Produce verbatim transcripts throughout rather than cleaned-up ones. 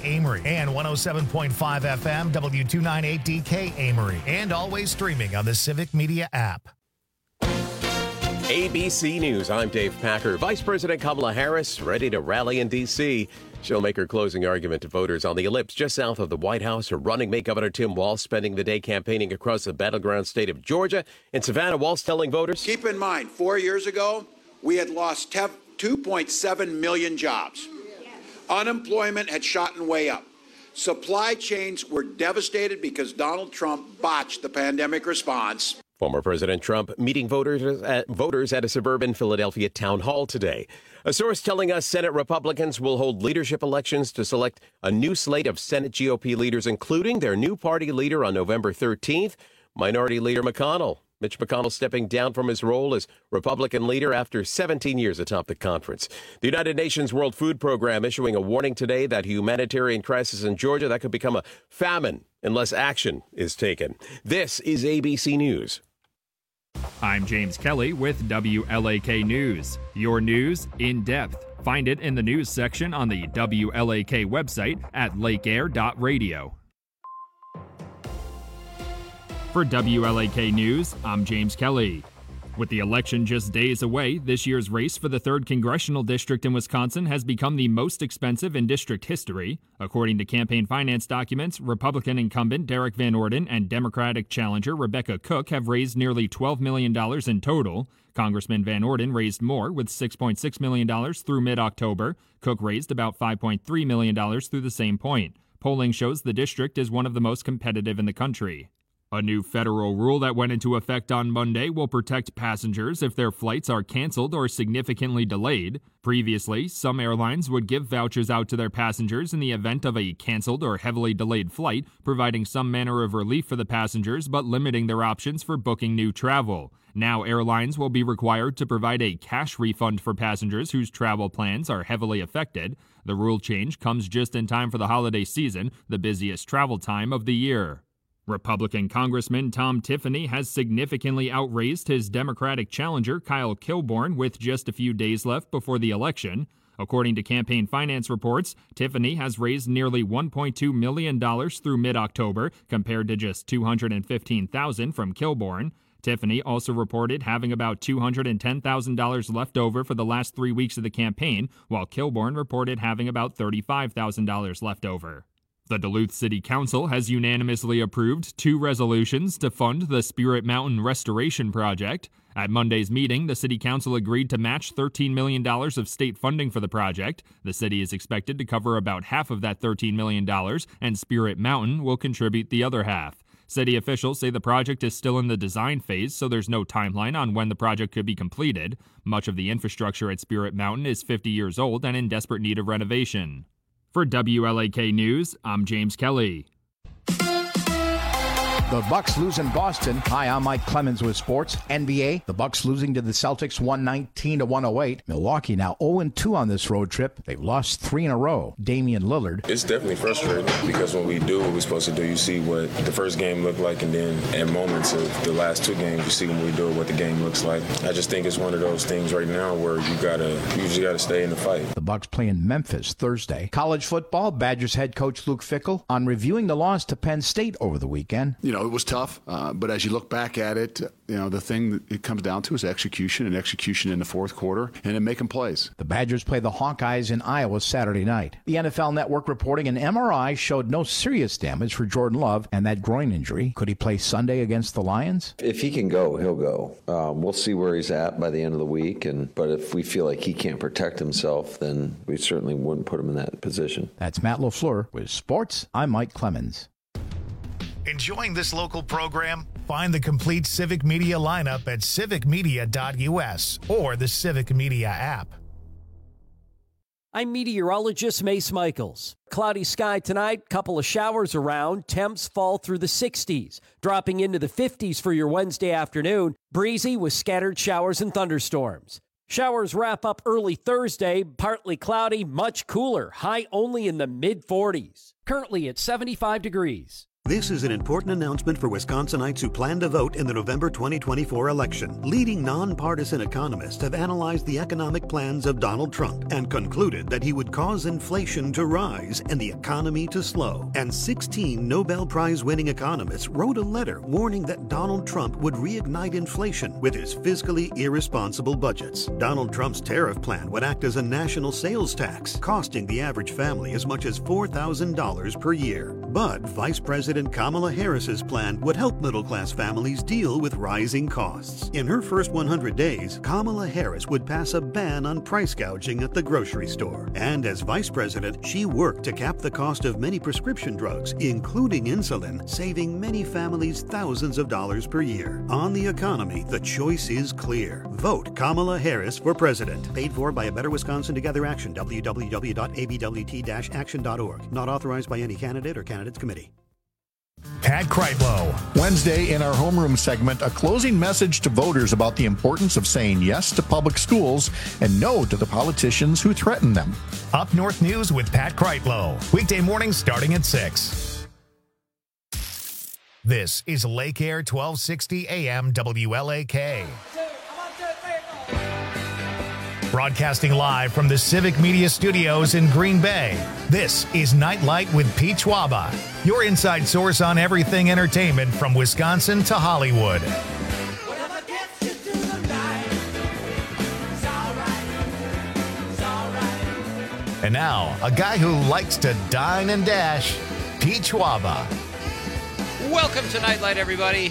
Amory, and one oh seven point five F M W two ninety-eight D K Amory, and always streaming on the Civic Media app. A B C News, I'm Dave Packer. Vice President Kamala Harris ready to rally in D C She'll make her closing argument to voters on the ellipse just south of the White House. Her running mate, Governor Tim Walz, spending the day campaigning across the battleground state of Georgia. In Savannah, Walz telling voters, keep in mind, four years ago, we had lost two point seven million jobs. Unemployment had shot way up. Supply chains were devastated because Donald Trump botched the pandemic response. Former President Trump meeting voters at, voters at a suburban Philadelphia town hall today. A source telling us Senate Republicans will hold leadership elections to select a new slate of Senate G O P leaders, including their new party leader on November thirteenth, Minority Leader McConnell. Mitch McConnell stepping down from his role as Republican leader after seventeen years atop the conference. The United Nations World Food Program issuing a warning today that humanitarian crisis in Georgia that could become a famine unless action is taken. This is A B C News. I'm James Kelly with W L A K News. Your news in depth. Find it in the news section on the W L A K website at lake air dot radio. For W L A K News, I'm James Kelly. With the election just days away, this year's race for the third congressional district in Wisconsin has become the most expensive in district history. According to campaign finance documents, Republican incumbent Derek Van Orden and Democratic challenger Rebecca Cook have raised nearly twelve million dollars in total. Congressman Van Orden raised more with six point six million dollars through mid-October. Cook raised about five point three million dollars through the same point. Polling shows the district is one of the most competitive in the country. A new federal rule that went into effect on Monday will protect passengers if their flights are canceled or significantly delayed. Previously, some airlines would give vouchers out to their passengers in the event of a canceled or heavily delayed flight, providing some manner of relief for the passengers but limiting their options for booking new travel. Now airlines will be required to provide a cash refund for passengers whose travel plans are heavily affected. The rule change comes just in time for the holiday season, the busiest travel time of the year. Republican Congressman Tom Tiffany has significantly outraised his Democratic challenger Kyle Kilborn with just a few days left before the election. According to campaign finance reports, Tiffany has raised nearly one point two million dollars through mid-October, compared to just two hundred fifteen thousand dollars from Kilborn. Tiffany also reported having about two hundred ten thousand dollars left over for the last three weeks of the campaign, while Kilborn reported having about thirty-five thousand dollars left over. The Duluth City Council has unanimously approved two resolutions to fund the Spirit Mountain Restoration Project. At Monday's meeting, the City Council agreed to match thirteen million dollars of state funding for the project. The city is expected to cover about half of that thirteen million dollars, and Spirit Mountain will contribute the other half. City officials say the project is still in the design phase, so there's no timeline on when the project could be completed. Much of the infrastructure at Spirit Mountain is fifty years old and in desperate need of renovation. For W L A K News, I'm James Kelly. The Bucks lose in Boston. Hi, I'm Mike Clemens with sports. N B A, the Bucks losing to the Celtics one nineteen to one oh eight. Milwaukee now oh and two on this road trip. They've lost three in a row. Damian Lillard. It's definitely frustrating because when we do what we're supposed to do, you see what the first game looked like, and then at moments of the last two games, you see when we do it, what the game looks like. I just think it's one of those things right now where you gotta, you just gotta stay in the fight. The Bucks play in Memphis Thursday. College football, Badgers head coach Luke Fickell on reviewing the loss to Penn State over the weekend. You know, it was tough. Uh, but as you look back at it, you know, the thing that it comes down to is execution and execution in the fourth quarter and then making plays. The Badgers play the Hawkeyes in Iowa Saturday night. The N F L Network reporting an M R I showed no serious damage for Jordan Love and that groin injury. Could he play Sunday against the Lions? If he can go, he'll go. Um, we'll see where he's at by the end of the week. And but if we feel like he can't protect himself, then we certainly wouldn't put him in that position. That's Matt LaFleur with Sports. I'm Mike Clemens. Enjoying this local program? Find the complete Civic Media lineup at civic media dot u s or the Civic Media app. I'm meteorologist Mace Michaels. Cloudy sky tonight, couple of showers around, temps fall through the sixties, dropping into the fifties for your Wednesday afternoon, breezy with scattered showers and thunderstorms. Showers wrap up early Thursday, partly cloudy, much cooler, high only in the mid forties. Currently at seventy-five degrees. This is an important announcement for Wisconsinites who plan to vote in the November twenty twenty-four election. Leading nonpartisan economists have analyzed the economic plans of Donald Trump and concluded that he would cause inflation to rise and the economy to slow. And sixteen Nobel Prize-winning economists wrote a letter warning that Donald Trump would reignite inflation with his fiscally irresponsible budgets. Donald Trump's tariff plan would act as a national sales tax, costing the average family as much as four thousand dollars per year. But Vice President Kamala Harris's plan would help middle-class families deal with rising costs. In her first one hundred days, Kamala Harris would pass a ban on price gouging at the grocery store. And as vice president, she worked to cap the cost of many prescription drugs, including insulin, saving many families thousands of dollars per year. On the economy, the choice is clear. Vote Kamala Harris for president. Paid for by A Better Wisconsin Together Action, w w w dot a b w t dash action dot org. Not authorized by any candidate or candidates committee. Pat Kreitlow. Wednesday in our homeroom segment, a closing message to voters about the importance of saying yes to public schools and no to the politicians who threaten them. Up North News with Pat Kreitlow. Weekday mornings starting at six. This is Lake Air twelve sixty A M W L A K. Broadcasting live from the Civic Media Studios in Green Bay, this is Nightlight with Pete Schwaba, your inside source on everything entertainment from Wisconsin to Hollywood. And now, a guy who likes to dine and dash, Pete Schwaba. Welcome to Nightlight, everybody.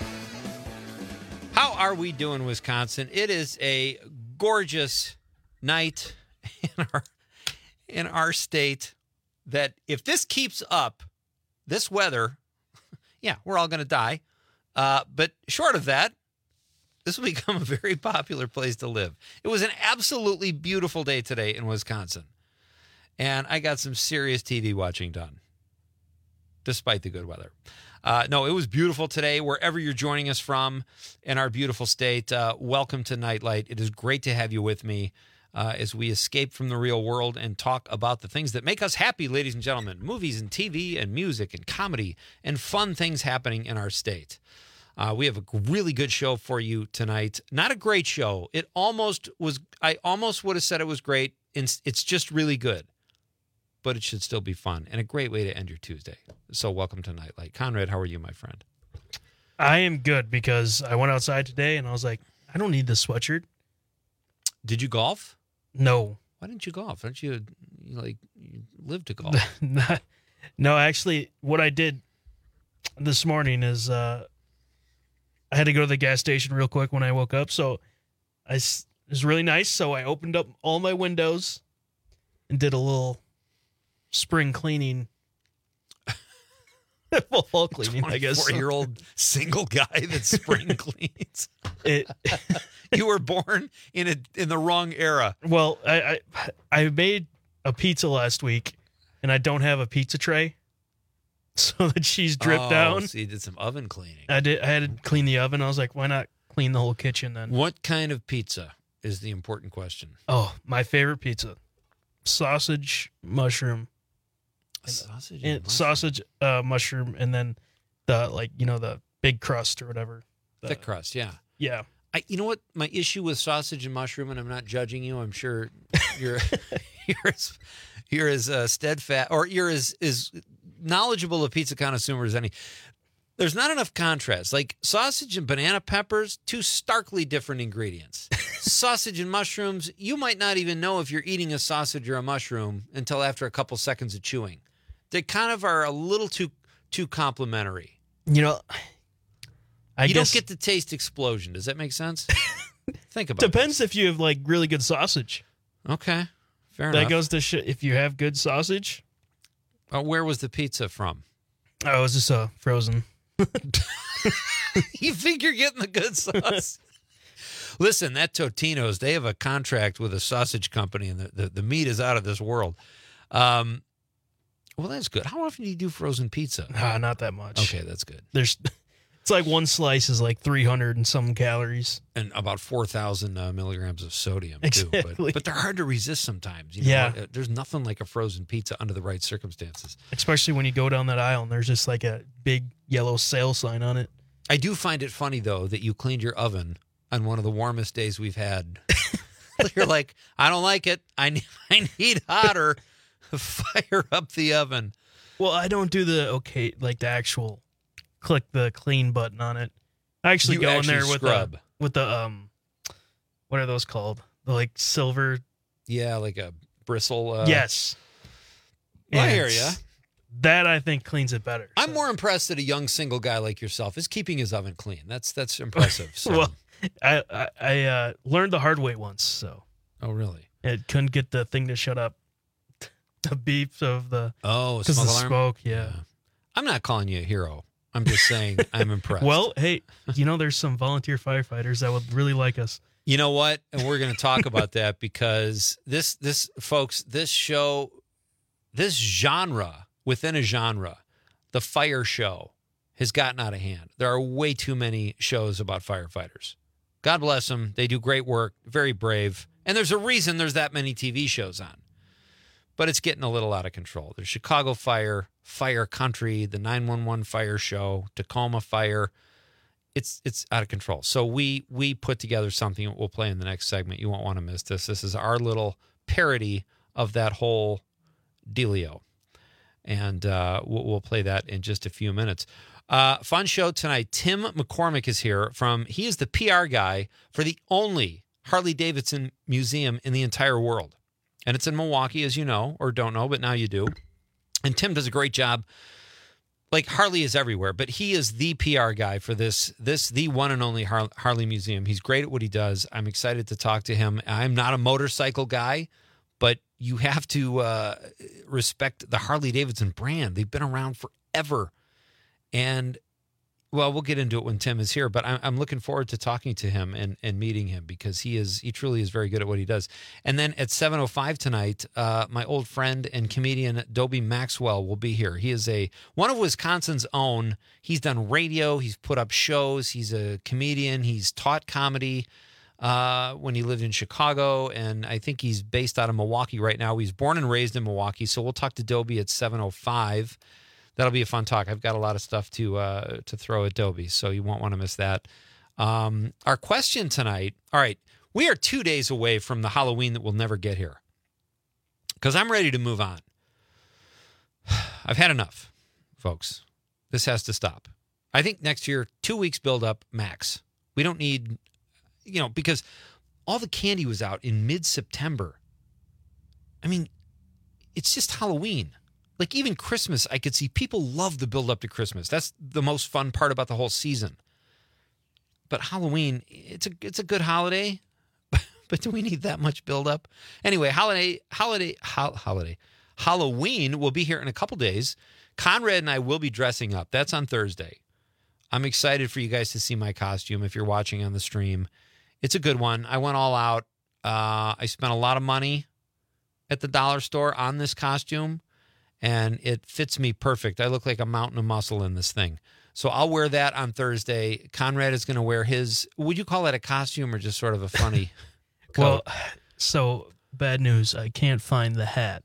How are we doing, Wisconsin? It is a gorgeous night in our in our state that if this keeps up, this weather, yeah, we're all going to die. Uh, but short of that, this will become a very popular place to live. It was an absolutely beautiful day today in Wisconsin. And I got some serious T V watching done, despite the good weather. Uh, no, it was beautiful today. Wherever you're joining us from in our beautiful state, uh, welcome to Nightlight. It is great to have you with me uh, as we escape from the real world and talk about the things that make us happy, ladies and gentlemen. Movies and T V and music and comedy and fun things happening in our state. Uh, we have a really good show for you tonight. Not a great show. It almost was, I almost would have said it was great. It's just really good. But it should still be fun and a great way to end your Tuesday. So welcome to Nightlight. Conrad, how are you, my friend? I am good because I went outside today and I was like, I don't need this sweatshirt. Did you golf? No. Why didn't you golf? Don't you, you like you live to golf? No, actually, what I did this morning is uh, I had to go to the gas station real quick when I woke up. So I, it was really nice. So I opened up all my windows and did a little spring cleaning. Well, fall cleaning, I guess. twenty-four-year-old single guy that spring cleans. It. You were born in a in the wrong era. Well, I, I I made a pizza last week, and I don't have a pizza tray, so the cheese dripped oh, down. So you did some oven cleaning. I did. I had to clean the oven. I was like, why not clean the whole kitchen then? What kind of pizza is the important question? Oh, my favorite pizza: sausage, mushroom. Sausage, and, and mushroom. sausage, uh, mushroom, and then the like, you know, the big crust or whatever. The, Thick crust, yeah, yeah. I, you know what? My issue with sausage and mushroom, and I'm not judging you. I'm sure you're you're as you're as uh, steadfast, or you're as as knowledgeable a pizza connoisseur as any. There's not enough contrast. Like sausage and banana peppers, two starkly different ingredients. Sausage and mushrooms, you might not even know if you're eating a sausage or a mushroom until after a couple seconds of chewing. They kind of are a little too too complementary. You know, I you guess don't get the taste explosion. Does that make sense? Think about depends this. if you have like really good sausage. Okay, fair that enough. That goes to sh- if you have good sausage. Uh, where was the pizza from? Oh, it was just uh, frozen. You think you're getting the good sauce? Listen, that Totino's, they have a contract with a sausage company, and the, the, the meat is out of this world. Um, well, that's good. How often do you do frozen pizza? Nah, not that much. Okay, that's good. There's It's like one slice is like three hundred and some calories. And about four thousand uh, milligrams of sodium, exactly. too. But, but they're hard to resist sometimes. You know? Yeah. There's nothing like a frozen pizza under the right circumstances. Especially when you go down that aisle and there's just like a big yellow sale sign on it. I do find it funny, though, that you cleaned your oven on one of the warmest days we've had. You're like, I don't like it. I need, I need hotter. Fire up the oven. Well, I don't do the, okay, like the actual click the clean button on it. I actually You go actually in there with scrub. the, with the, um, what are those called? The like silver. Yeah, like a bristle. Uh, yes. Well, I And hear you. That, I think, cleans it better. I'm more impressed that a young single guy like yourself is keeping his oven clean. That's that's impressive. So. Well, I I, I uh, learned the hard way once, so. Oh, really? It couldn't get the thing to shut up. The beeps of the oh, because smoke the alarm? smoke, yeah. yeah. I'm not calling you a hero. I'm just saying I'm impressed. Well, hey, you know, there's some volunteer firefighters that would really like us. You know what? And we're going to talk about that because this, this, folks, this show, this genre within a genre, the fire show, has gotten out of hand. There are way too many shows about firefighters. God bless them. They do great work, very brave. And there's a reason there's that many T V shows on. But it's getting a little out of control. There's Chicago Fire, Fire Country, the nine one one Fire Show, Tacoma Fire. It's it's out of control. So we we put together something that we'll play in the next segment. You won't want to miss this. This is our little parody of that whole dealio. And uh, we'll, we'll play that in just a few minutes. Uh, fun show tonight. Tim McCormick is here from, he is the P R guy for the only Harley-Davidson museum in the entire world. And it's in Milwaukee, as you know, or don't know, but now you do. And Tim does a great job. Like, Harley is everywhere, but he is the P R guy for this, this the one and only Har- Harley Museum. He's great at what he does. I'm excited to talk to him. I'm not a motorcycle guy, but you have to uh, respect the Harley-Davidson brand. They've been around forever. And, well, we'll get into it when Tim is here, but I'm, I'm looking forward to talking to him and, and meeting him because he is he truly is very good at what he does. And then at seven oh five tonight, uh, my old friend and comedian Dobie Maxwell will be here. He is a one of Wisconsin's own. He's done radio. He's put up shows. He's a comedian. He's taught comedy uh, when he lived in Chicago, and I think he's based out of Milwaukee right now. He's born and raised in Milwaukee, so we'll talk to Dobie at seven oh five. That'll be a fun talk. I've got a lot of stuff to uh, to throw at Dobie, so you won't want to miss that. Um, our question tonight, all right, we are two days away from the Halloween that will never get here because I'm ready to move on. I've had enough, folks. This has to stop. I think next year, two weeks build up max. We don't need, you know, because all the candy was out in mid-September. I mean, it's just Halloween. Like, even Christmas, I could see people love the build up to Christmas. That's the most fun part about the whole season. But Halloween, it's a it's a good holiday, but do we need that much build up? Anyway, holiday holiday ho- holiday Halloween will be here in a couple days. Conrad and I will be dressing up. That's on Thursday. I'm excited for you guys to see my costume if you're watching on the stream. It's a good one. I went all out. Uh, I spent a lot of money at the dollar store on this costume. And it fits me perfect. I look like a mountain of muscle in this thing. So I'll wear that on Thursday. Conrad is going to wear his, would you call that a costume or just sort of a funny coat? Well, so bad news. I can't find the hat.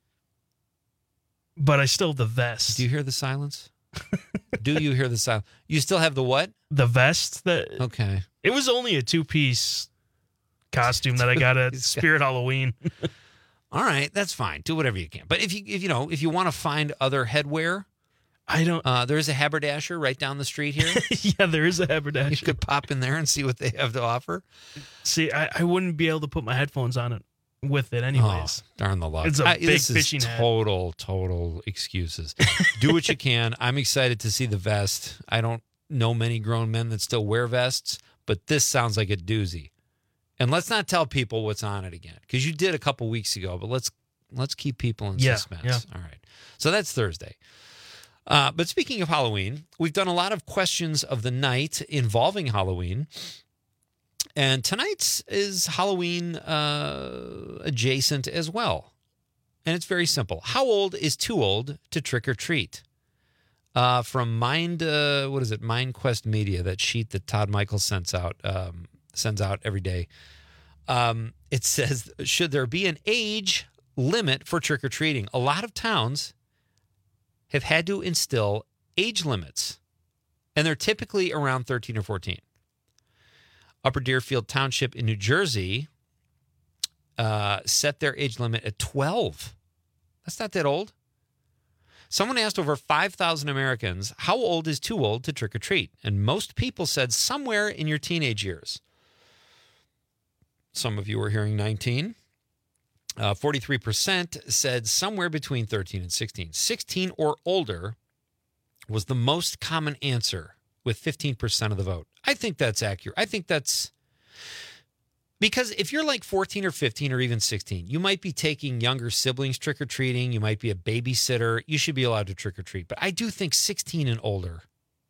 But I still have the vest. Do you hear the silence? Do you hear the silence? You still have the what? The vest. That Okay. It was only a two-piece costume that I got at Spirit Halloween. All right, that's fine. Do whatever you can. But if you if you know if you want to find other headwear, I don't. Uh, there's a haberdasher right down the street here. Yeah, there is a haberdasher. You could pop in there and see what they have to offer. See, I, I wouldn't be able to put my headphones on it with it anyways. Oh, darn the luck! It's a I, big this fishing is hat. Total, total excuses. Do what you can. I'm excited to see the vest. I don't know many grown men that still wear vests, but this sounds like a doozy. And let's not tell people what's on it again, because you did a couple weeks ago. But let's let's keep people in Yeah, suspense. yeah. All right. So that's Thursday. Uh, but speaking of Halloween, we've done a lot of questions of the night involving Halloween. And tonight's is Halloween uh, adjacent as well. And it's very simple. How old is too old to trick or treat? Uh, from Mind, uh, what is it? MindQuest Media, that sheet that Todd Michaels sends out, um, sends out every day. Um, it says, should there be an age limit for trick-or-treating? A lot of towns have had to instill age limits, and they're typically around thirteen or fourteen. Upper Deerfield Township in New Jersey uh, set their age limit at twelve. That's not that old. Someone asked over five thousand Americans, how old is too old to trick-or-treat? And most people said somewhere in your teenage years. Some of you were hearing nineteen. Uh, forty-three percent said somewhere between thirteen and sixteen. sixteen or older was the most common answer, with fifteen percent of the vote. I think that's accurate. I think that's... Because if you're like fourteen or fifteen or even sixteen, you might be taking younger siblings trick-or-treating. You might be a babysitter. You should be allowed to trick-or-treat. But I do think sixteen and older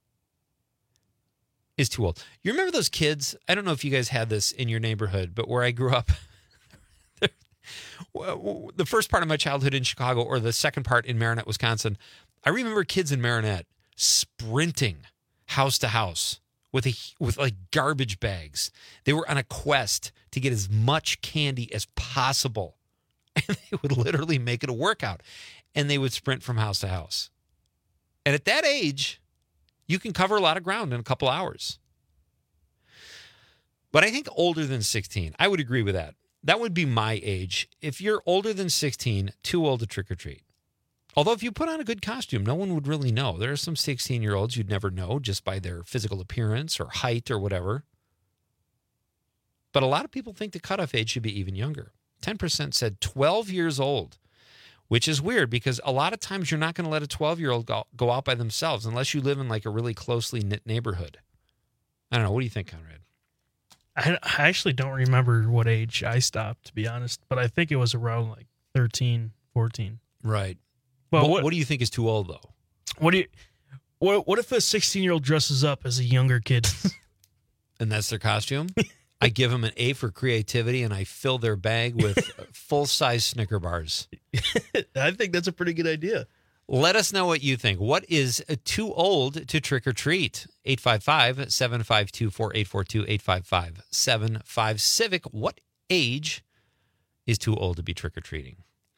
is too old. You remember those kids? I don't know if you guys had this in your neighborhood, but where I grew up, the first part of my childhood in Chicago, or the second part in Marinette, Wisconsin, I remember kids in Marinette sprinting house to house with a, with like garbage bags. They were on a quest to get as much candy as possible. And they would literally make it a workout. And they would sprint from house to house. And at that age, you can cover a lot of ground in a couple hours. But I think older than sixteen, I would agree with that. That would be my age. If you're older than sixteen, too old to trick-or-treat. Although if you put on a good costume, no one would really know. There are some sixteen-year-olds you'd never know just by their physical appearance or height or whatever. But a lot of people think the cutoff age should be even younger. ten percent said twelve years old, which is weird because a lot of times you're not going to let a twelve-year-old go, go out by themselves unless you live in like a really closely knit neighborhood. I don't know. What do you think, Conrad? I, I actually don't remember what age I stopped, to be honest, but I think it was around like thirteen, fourteen. Right. Well, what, what, what do you think is too old, though? What do you? What What if a sixteen-year-old dresses up as a younger kid? And that's their costume? I give them an A for creativity, and I fill their bag with full-size Snicker bars. I think that's a pretty good idea. Let us know what you think. What is too old to trick or treat? eight five five, seven five two, four eight four two, eight five five, seven five Civic. What age is too old to be trick or treating?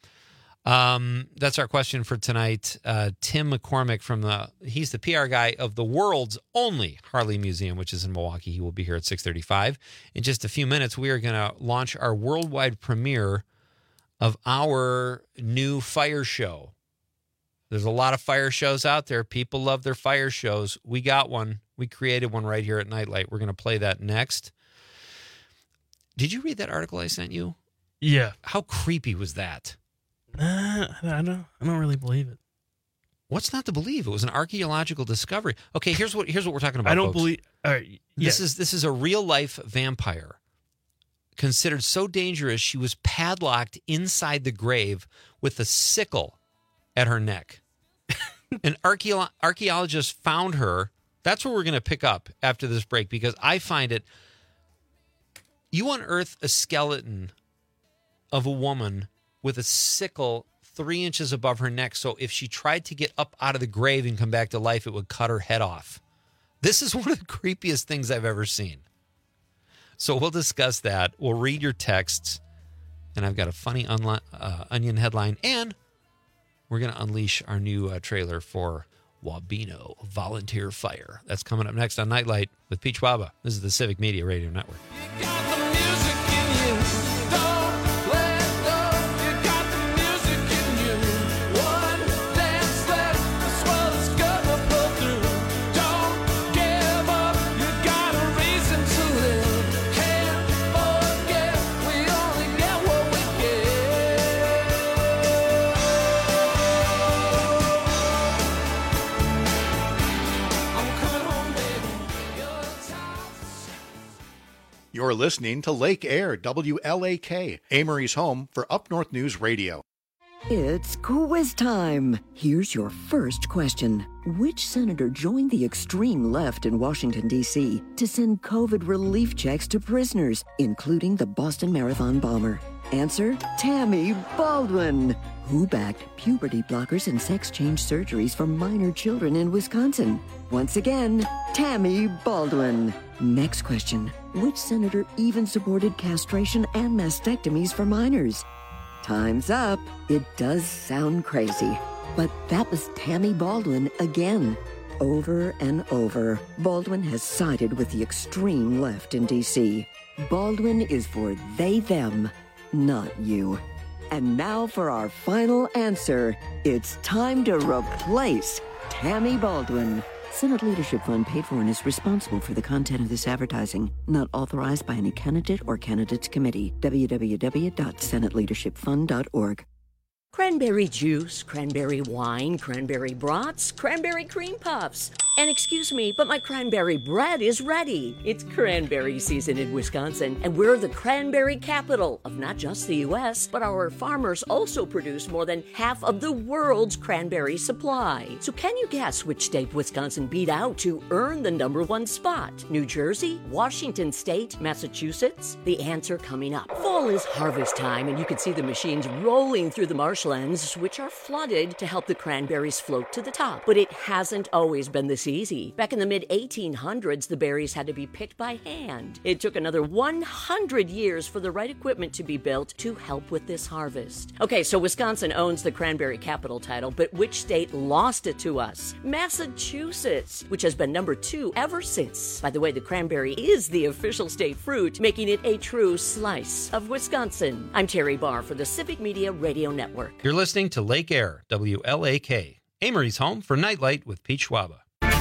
Um, that's our question for tonight. Uh, Tim McCormick from the, he's the P R guy of the world's only Harley Museum, which is in Milwaukee. He will be here at six thirty-five. In just a few minutes, we are going to launch our worldwide premiere of our new fire show. There's a lot of fire shows out there. People love their fire shows. We got one. We created one right here at Nightlight. We're going to play that next. Did you read that article I sent you? Yeah. How creepy was that? Uh, I don't. I don't really believe it. What's not to believe? It was an archaeological discovery. Okay, here's what here's what we're talking about. I don't folks. believe. All right, this yeah. is this is a real life vampire, considered so dangerous she was padlocked inside the grave with a sickle at her neck. An archaeo- archaeologist found her. That's what we're going to pick up after this break, because I find it. You unearth a skeleton of a woman with a sickle three inches above her neck, so if she tried to get up out of the grave and come back to life, it would cut her head off. This is one of the creepiest things I've ever seen. So we'll discuss that. We'll read your texts, and I've got a funny unli- uh, Onion headline, and we're going to unleash our new uh, trailer for Wabeno Volunteer Fire. That's coming up next on Nightlight with Peach Waba. This is the Civic Media Radio Network. You're listening to Lake Air, W L A K, Amory's home for Up North News Radio. It's quiz time. Here's your first question. Which senator joined the extreme left in Washington, D C to send COVID relief checks to prisoners, including the Boston Marathon bomber? Answer, Tammy Baldwin. Who backed puberty blockers and sex change surgeries for minor children in Wisconsin? Once again, Tammy Baldwin. Next question. Which senator even supported castration and mastectomies for minors? Time's up. It does sound crazy, but that was Tammy Baldwin again. Over and over, Baldwin has sided with the extreme left in D C. Baldwin is for they, them, not you. And now for our final answer. It's time to replace Tammy Baldwin. Senate Leadership Fund paid for and is responsible for the content of this advertising. Not authorized by any candidate or candidates committee. w w w dot senate leadership fund dot org. Cranberry juice, cranberry wine, cranberry brats, cranberry cream puffs. And excuse me, but my cranberry bread is ready. It's cranberry season in Wisconsin, and we're the cranberry capital of not just the U S, but our farmers also produce more than half of the world's cranberry supply. So can you guess which state Wisconsin beat out to earn the number one spot? New Jersey, Washington State, Massachusetts? The answer coming up. Fall is harvest time, and you can see the machines rolling through the marshlands, which are flooded to help the cranberries float to the top. But it hasn't always been this easy. Back in the mid eighteen hundreds, the berries had to be picked by hand. It took another one hundred years for the right equipment to be built to help with this harvest. Okay, so Wisconsin owns the cranberry capital title, but which state lost it to us? Massachusetts, which has been number two ever since. By the way, the cranberry is the official state fruit, making it a true slice of Wisconsin. I'm Terry Barr for the Civic Media Radio Network. You're listening to Lake Air, W L A K, Amory's home for Nightlight with Pete Schwaba.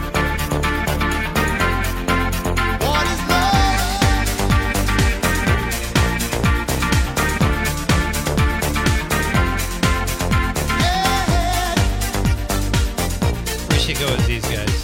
We should go as these guys.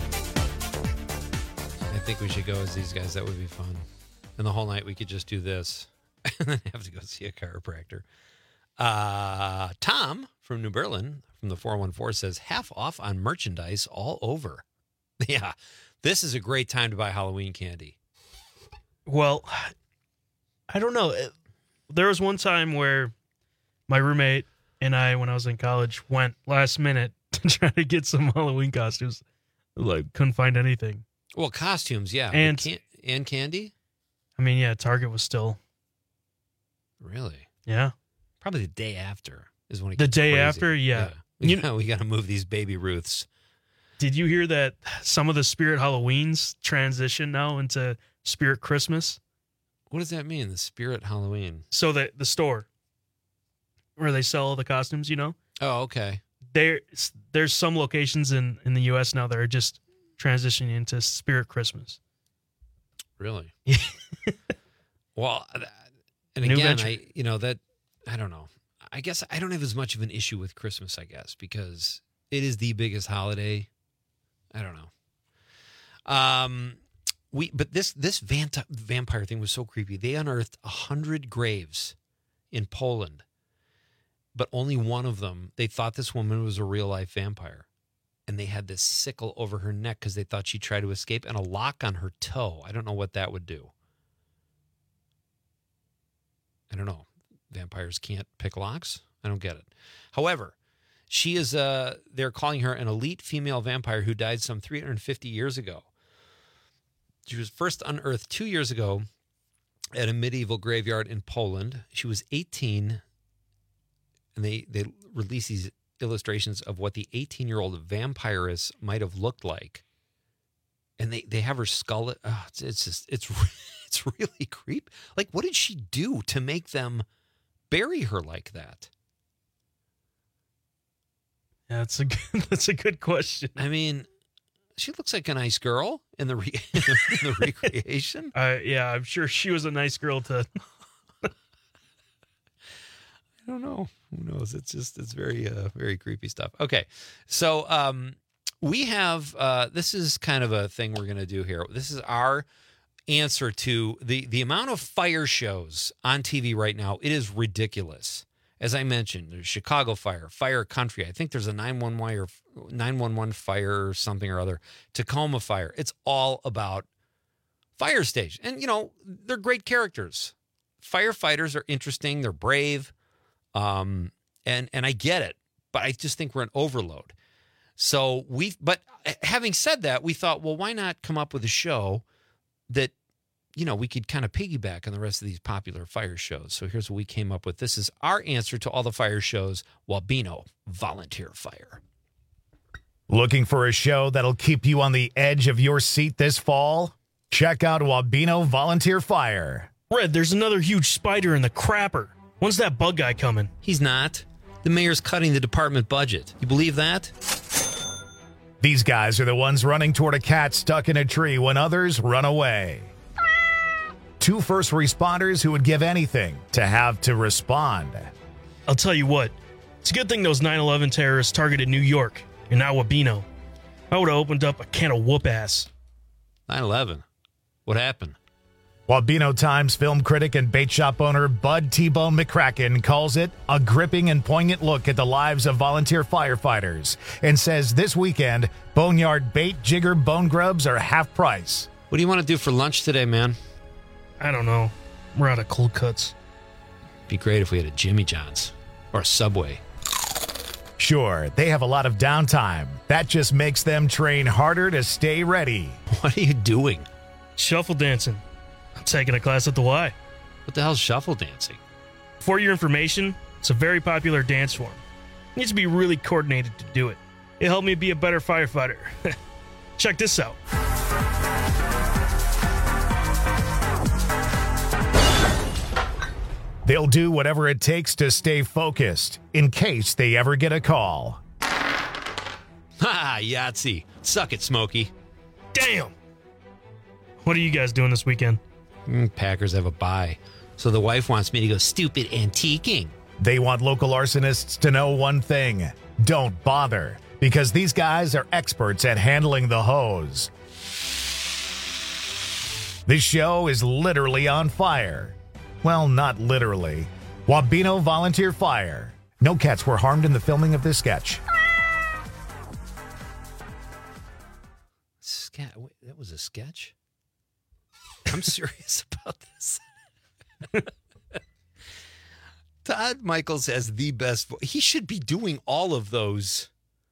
I think we should go as these guys. That would be fun. And the whole night we could just do this and then have to go see a chiropractor. Uh, Tom from New Berlin from the four one four says half off on merchandise all over. Yeah, this is a great time to buy Halloween candy. Well, I don't know. There was one time where my roommate and I, when I was in college, went last minute to try to get some Halloween costumes. Like, couldn't find anything. Well, costumes, yeah. And, can- and candy? I mean, yeah, Target was still. Really? Yeah. Probably the day after is when it The gets day crazy. after, yeah. We, You know, we got to move these baby Ruths. Did you hear that some of the Spirit Halloweens transition now into Spirit Christmas? What does that mean, the Spirit Halloween? So the the store where they sell all the costumes, you know? Oh, okay. There, there's some locations in, in the U S now that are just transitioning into Spirit Christmas. Really? Well, and New again, venture. I you know that I don't know. I guess I don't have as much of an issue with Christmas, I guess, because it is the biggest holiday. I don't know. Um, we but this this vamp- vampire thing was so creepy. They unearthed a hundred graves in Poland, but only one of them. They thought this woman was a real life vampire, and they had this sickle over her neck because they thought she tried to escape, and a lock on her toe. I don't know what that would do. I don't know. Vampires can't pick locks? I don't get it. However, she is, uh, they're calling her an elite female vampire who died some three hundred fifty years ago. She was first unearthed two years ago at a medieval graveyard in Poland. She was eighteen, and they, they released these illustrations of what the eighteen-year-old vampiress might have looked like. And they, they have her skull. Oh, it's, it's just, it's, it's really creepy. Like, what did she do to make them bury her like that? Yeah, that's a good, that's a good question. I mean, she looks like a nice girl in the re- in the recreation. Uh, yeah, I'm sure she was a nice girl to. I don't know. Who knows? It's just it's very uh, very creepy stuff. Okay, so um, we have uh, this is kind of a thing we're gonna do here. This is our answer to the the amount of fire shows on T V right now. It is ridiculous. As I mentioned, there's Chicago Fire, Fire Country. I think there's a nine one one fire or something or other. Tacoma Fire. It's all about fire station. And, you know, they're great characters. Firefighters are interesting. They're brave. Um, and and I get it, but I just think we're an overload. So we, but having said that, we thought, well, why not come up with a show that, you know, we could kind of piggyback on the rest of these popular fire shows. So here's what we came up with. This is our answer to all the fire shows, Wabeno Volunteer Fire. Looking for a show that'll keep you on the edge of your seat this fall? Check out Wabeno Volunteer Fire. Red, there's another huge spider in the crapper. When's that bug guy coming? He's not. The mayor's cutting the department budget. You believe that? These guys are the ones running toward a cat stuck in a tree when others run away. Two first responders who would give anything to have to respond. I'll tell you what, it's a good thing those nine eleven terrorists targeted New York and not Wabeno. I would have opened up a can of whoop ass. nine eleven. What happened? Wabeno Times film critic and bait shop owner Bud T-Bone McCracken calls it a gripping and poignant look at the lives of volunteer firefighters and says this weekend, Boneyard bait jigger bone grubs are half price. What do you want to do for lunch today, man? I don't know. We're out of cold cuts. Be great if we had a Jimmy John's or a Subway. Sure, they have a lot of downtime. That just makes them train harder to stay ready. What are you doing? Shuffle dancing. I'm taking a class at the Y. What the hell's shuffle dancing? For your information, it's a very popular dance form. You need to be really coordinated to do it. It helped me be a better firefighter. Check this out. They'll do whatever it takes to stay focused in case they ever get a call. Ha! Yahtzee. Suck it, Smokey. Damn! What are you guys doing this weekend? Mm, Packers have a bye. So the wife wants me to go stupid antiquing. They want local arsonists to know one thing. Don't bother, because these guys are experts at handling the hose. This show is literally on fire. Well, not literally. Wabeno Volunteer Fire. No cats were harmed in the filming of this sketch. Scat? Wait, that was a sketch? I'm serious about this. Todd Michaels has the best voice. He should be doing all of those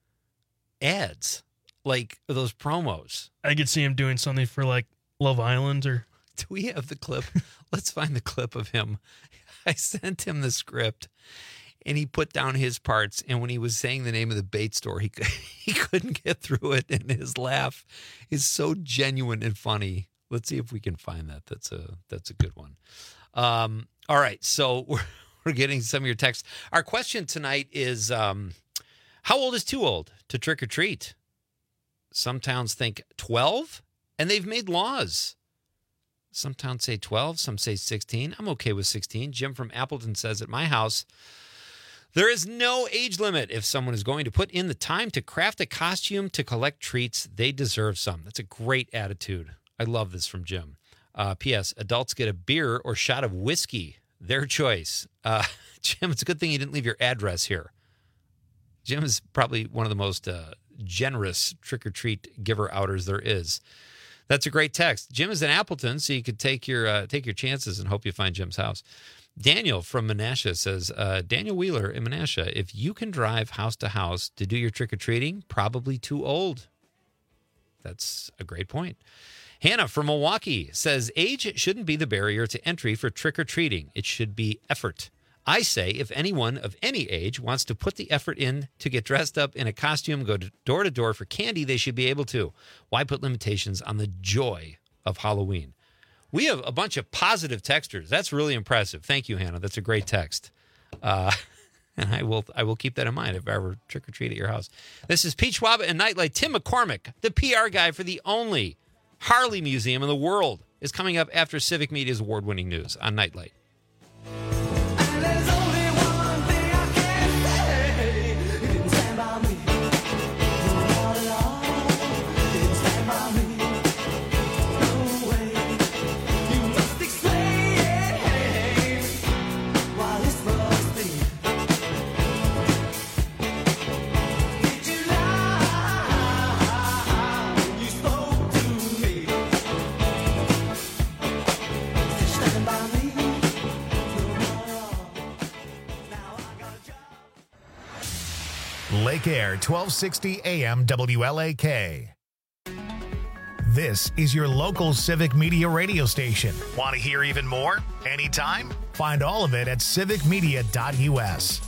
ads, like those promos. I could see him doing something for like Love Island or... Do we have the clip? Let's find the clip of him. I sent him the script, and he put down his parts. And when he was saying the name of the bait store, he he couldn't get through it, and his laugh is so genuine and funny. Let's see if we can find that. That's a that's a good one. Um, all right, so we're we're getting some of your texts. Our question tonight is: um, how old is too old to trick or treat? Some towns think twelve, and they've made laws. Some towns say twelve, some say sixteen. I'm okay with sixteen. Jim from Appleton says, at my house, there is no age limit. If someone is going to put in the time to craft a costume to collect treats, they deserve some. That's a great attitude. I love this from Jim. Uh, P S. Adults get a beer or shot of whiskey. Their choice. Uh, Jim, it's a good thing you didn't leave your address here. Jim is probably one of the most uh, generous trick-or-treat giver-outers there is. That's a great text. Jim is in Appleton, so you could take your uh, take your chances and hope you find Jim's house. Daniel from Menasha says, uh, Daniel Wheeler in Menasha, if you can drive house to house to do your trick-or-treating, probably too old. That's a great point. Hannah from Milwaukee says, age shouldn't be the barrier to entry for trick-or-treating. It should be effort. I say if anyone of any age wants to put the effort in to get dressed up in a costume, go door to door for candy, they should be able to. Why put limitations on the joy of Halloween? We have a bunch of positive texters. That's really impressive. Thank you, Hannah. That's a great text. Uh, and I will I will keep that in mind if I ever trick-or-treat at your house. This is Pete Schwab and Nightlight. Tim McCormick, the P R guy for the only Harley Museum in the world, is coming up after Civic Media's award-winning news on Nightlight. Care, twelve sixty A M W L A K. This is your local Civic Media radio station. Want to hear even more? Anytime? Find all of it at civic media dot U S.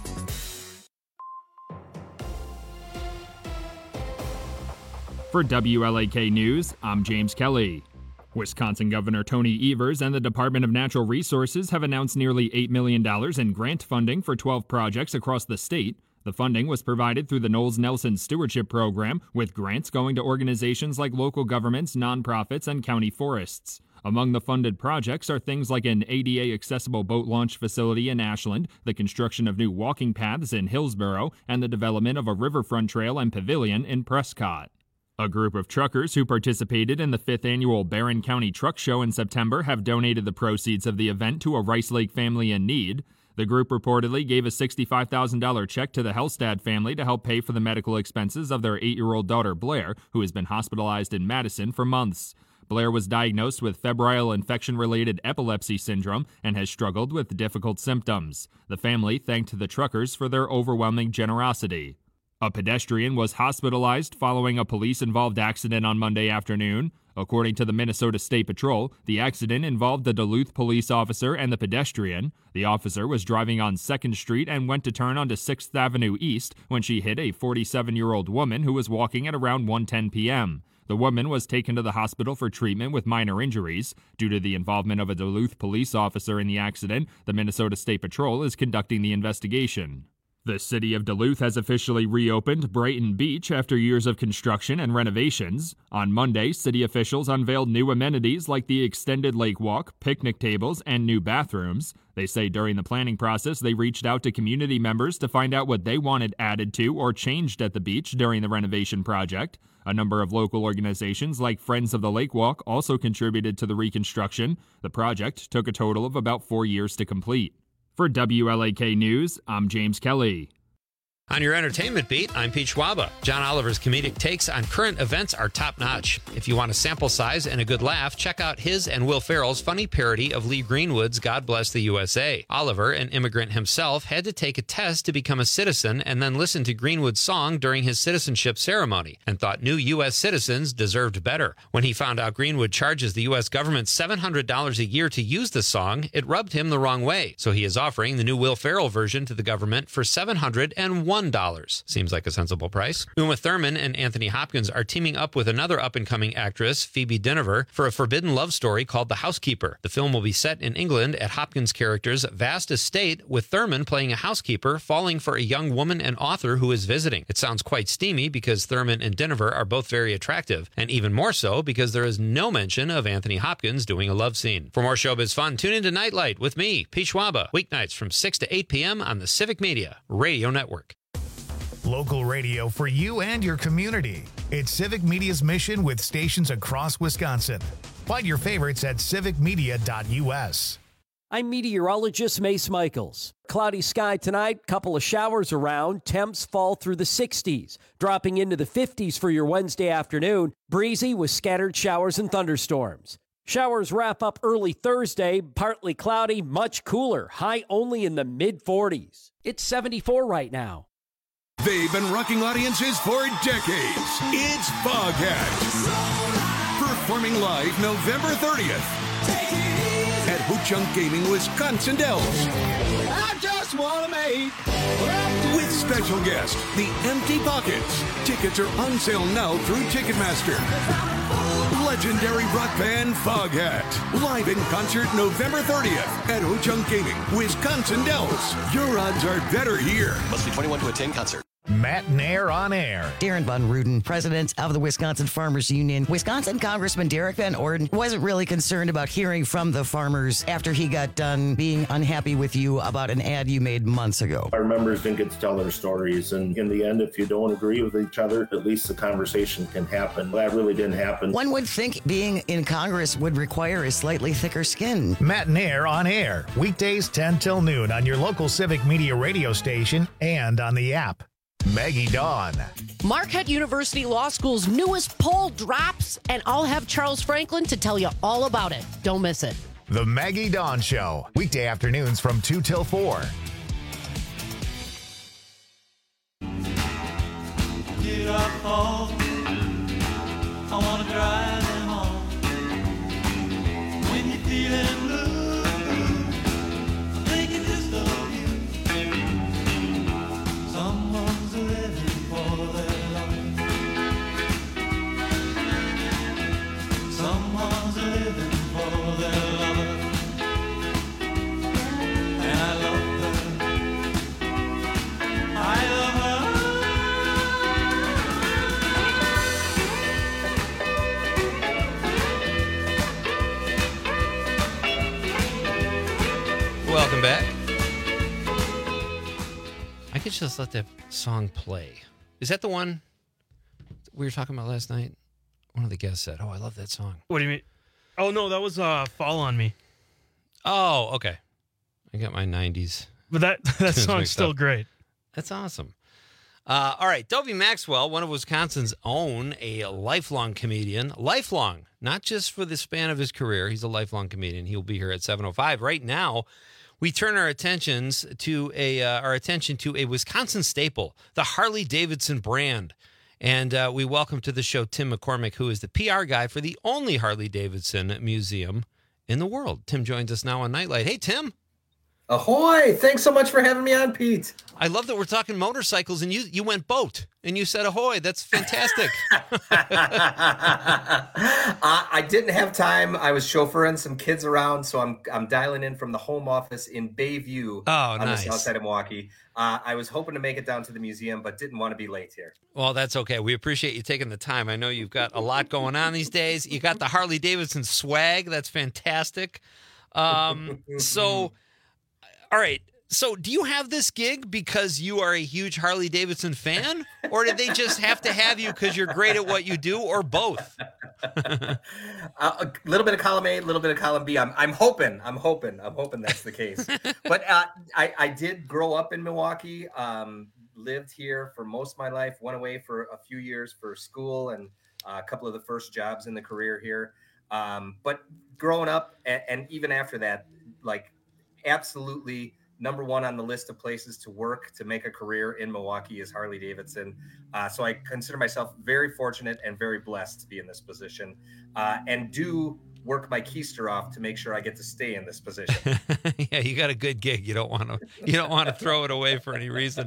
For W L A K News, I'm James Kelly. Wisconsin Governor Tony Evers and the Department of Natural Resources have announced nearly eight million dollars in grant funding for twelve projects across the state. The funding was provided through the Knowles Nelson Stewardship Program, with grants going to organizations like local governments, nonprofits, and county forests. Among the funded projects are things like an A D A-accessible boat launch facility in Ashland, the construction of new walking paths in Hillsborough, and the development of a riverfront trail and pavilion in Prescott. A group of truckers who participated in the fifth annual Barron County Truck Show in September have donated the proceeds of the event to a Rice Lake family in need. The group reportedly gave a sixty-five thousand dollars check to the Hellstad family to help pay for the medical expenses of their eight-year-old daughter Blair, who has been hospitalized in Madison for months. Blair was diagnosed with febrile infection-related epilepsy syndrome and has struggled with difficult symptoms. The family thanked the truckers for their overwhelming generosity. A pedestrian was hospitalized following a police-involved accident on Monday afternoon. According to the Minnesota State Patrol, the accident involved the Duluth police officer and the pedestrian. The officer was driving on second Street and went to turn onto sixth Avenue East when she hit a forty-seven-year-old woman who was walking at around one ten p.m. The woman was taken to the hospital for treatment with minor injuries. Due to the involvement of a Duluth police officer in the accident, the Minnesota State Patrol is conducting the investigation. The city of Duluth has officially reopened Brighton Beach after years of construction and renovations. On Monday, city officials unveiled new amenities like the extended lake walk, picnic tables, and new bathrooms. They say during the planning process, they reached out to community members to find out what they wanted added to or changed at the beach during the renovation project. A number of local organizations like Friends of the Lake Walk also contributed to the reconstruction. The project took a total of about four years to complete. For W L A K News, I'm James Kelly. On your entertainment beat, I'm Pete Schwaba. John Oliver's comedic takes on current events are top-notch. If you want a sample size and a good laugh, check out his and Will Ferrell's funny parody of Lee Greenwood's God Bless the U S A. Oliver, an immigrant himself, had to take a test to become a citizen and then listen to Greenwood's song during his citizenship ceremony and thought new U S citizens deserved better. When he found out Greenwood charges the U S government seven hundred dollars a year to use the song, it rubbed him the wrong way. So he is offering the new Will Ferrell version to the government for seven hundred one dollars. Seems like a sensible price. Uma Thurman and Anthony Hopkins are teaming up with another up-and-coming actress, Phoebe Dynevor, for a forbidden love story called The Housekeeper. The film will be set in England at Hopkins' character's vast estate, with Thurman playing a housekeeper falling for a young woman and author who is visiting. It sounds quite steamy because Thurman and Dynevor are both very attractive, and even more so because there is no mention of Anthony Hopkins doing a love scene. For more showbiz fun, tune into Nightlight with me, Pete Schwaba, weeknights from six to eight p.m. on the Civic Media Radio Network. Local radio for you and your community. It's Civic Media's mission with stations across Wisconsin. Find your favorites at civic media dot U S. I'm meteorologist Mace Michaels. Cloudy sky tonight, couple of showers around. Temps fall through the sixties, dropping into the fifties for your Wednesday afternoon. Breezy with scattered showers and thunderstorms. Showers wrap up early Thursday, partly cloudy, much cooler, high only in the mid forties. It's seventy-four right now. They've been rocking audiences for decades. It's Foghat. Performing live November thirtieth at Ho-Chunk Gaming, Wisconsin Dells. I just want to make with special guest, The Empty Pockets. Tickets are on sale now through Ticketmaster. Legendary rock band Foghat. Live in concert November thirtieth at Ho-Chunk Gaming, Wisconsin Dells. Your odds are better here. Must be twenty-one to attend concert. Matt Nair on air. Darren Von Ruden, president of the Wisconsin Farmers Union. Wisconsin Congressman Derek Van Orden wasn't really concerned about hearing from the farmers after he got done being unhappy with you about an ad you made months ago. Our members didn't get to tell their stories, and in the end, if you don't agree with each other, at least the conversation can happen. That really didn't happen. One would think being in Congress would require a slightly thicker skin. Matt Nair on air, weekdays ten till noon on your local Civic Media radio station and on the app. Maggie Dawn. Marquette University Law School's newest poll drops, and I'll have Charles Franklin to tell you all about it. Don't miss it. The Maggie Dawn Show, weekday afternoons from two till four. teardrop fall. I wanna dry them all. When you're feeling blue, I'm thinking just of you. Someone's living for their love. Someone's living for their love. And I love her. I love her. Welcome back. I could just let that song play. Is that the one we were talking about last night? One of the guests said, "Oh, I love that song." What do you mean? Oh no, that was uh, "Fall on Me." Oh, okay. I got my nineties. But that that song's still up. great. That's awesome. Uh, all right, Dovey Maxwell, one of Wisconsin's own, a lifelong comedian. Lifelong, not just for the span of his career. He's a lifelong comedian. He'll be here at seven oh five. Right now, we turn our attentions to a uh, our attention to a Wisconsin staple, the Harley-Davidson brand. And uh, we welcome to the show Tim McCormick, who is the P R guy for the only Harley-Davidson museum in the world. Tim joins us now on Nightlight. Hey, Tim. Ahoy! Thanks so much for having me on, Pete. I love that we're talking motorcycles, and you you went boat, and you said ahoy. That's fantastic. uh, I didn't have time. I was chauffeuring some kids around, so I'm I'm dialing in from the home office in Bayview oh, on nice. the south side of Milwaukee. Uh, I was hoping to make it down to the museum, but didn't want to be late here. Well, that's okay. We appreciate you taking the time. I know you've got a lot going on these days. You got the Harley-Davidson swag. That's fantastic. Um, so, all right. So do you have this gig because you are a huge Harley-Davidson fan, or did they just have to have you because you're great at what you do, or both? uh, a little bit of column A, a little bit of column B. I'm, I'm hoping, I'm hoping, I'm hoping that's the case. But uh, I, I did grow up in Milwaukee, um, lived here for most of my life, went away for a few years for school and uh, a couple of the first jobs in the career here. Um, but growing up, and, and even after that, like absolutely number one on the list of places to work to make a career in Milwaukee is Harley-Davidson. Uh, so I consider myself very fortunate and very blessed to be in this position, uh, and do work my keister off to make sure I get to stay in this position. Yeah, you got a good gig. You don't want to you don't want to throw it away for any reason.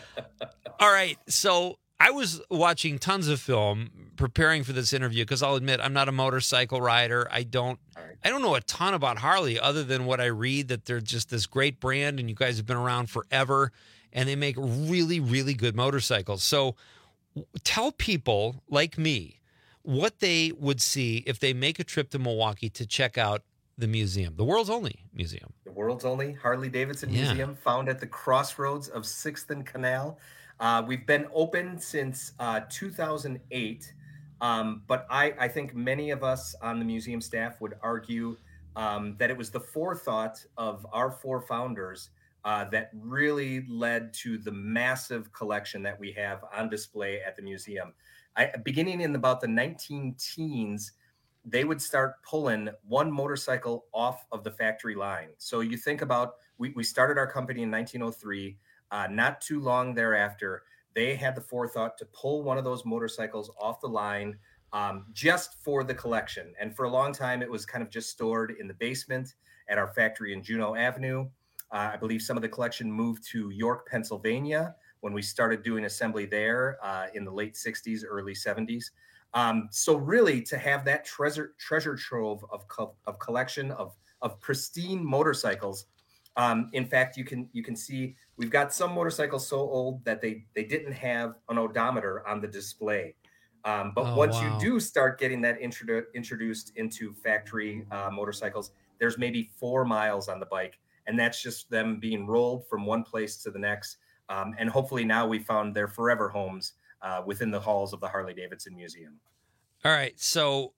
All right, so I was watching tons of film preparing for this interview because I'll admit I'm not a motorcycle rider. I don't right. I don't know a ton about Harley other than what I read, that they're just this great brand and you guys have been around forever and they make really, really good motorcycles. So tell people like me what they would see if they make a trip to Milwaukee to check out the museum, the world's only museum. The world's only Harley-Davidson yeah. museum, found at the crossroads of sixth and Canal. Uh, we've been open since uh, two thousand eight, um, but I, I think many of us on the museum staff would argue um, that it was the forethought of our four founders uh, that really led to the massive collection that we have on display at the museum. I, beginning in about the nineteen teens, they would start pulling one motorcycle off of the factory line. So you think about, we, we started our company in nineteen oh three. Uh, not too long thereafter, they had the forethought to pull one of those motorcycles off the line um, just for the collection. And for a long time, it was kind of just stored in the basement at our factory in Juneau Avenue. Uh, I believe some of the collection moved to York, Pennsylvania, when we started doing assembly there uh, in the late sixties, early seventies. Um, so really, to have that treasure treasure trove of co- of collection of of pristine motorcycles. Um, in fact, you can you can see we've got some motorcycles so old that they they didn't have an odometer on the display. Um, but oh, once wow. you do start getting that introdu- introduced into factory uh, motorcycles, there's maybe four miles on the bike, and that's just them being rolled from one place to the next. Um, and hopefully now we found their forever homes uh, within the halls of the Harley-Davidson Museum. All right, so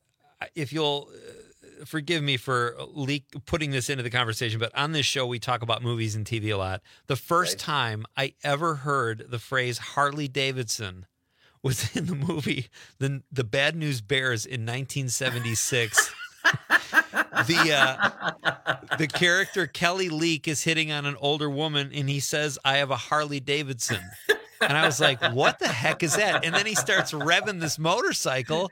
if you'll. Uh... Forgive me for leak, putting this into the conversation, but on this show, we talk about movies and T V a lot. The first right. time I ever heard the phrase Harley-Davidson was in the movie The, the Bad News Bears in nineteen seventy-six. the uh, the character Kelly Leak is hitting on an older woman, and he says, "I have a Harley-Davidson." And I was like, what the heck is that? And then he starts revving this motorcycle.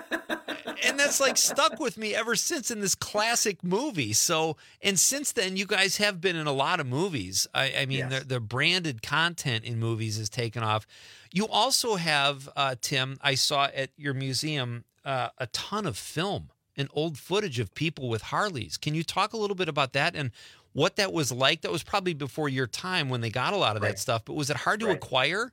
And that's like stuck with me ever since in this classic movie. So, and since then, you guys have been in a lot of movies. I, I mean, yes. the, the branded content in movies has taken off. You also have, uh, Tim, I saw at your museum uh, a ton of film and old footage of people with Harleys. Can you talk a little bit about that and what that was like? That was probably before your time when they got a lot of right. that stuff, but was it hard to right. acquire?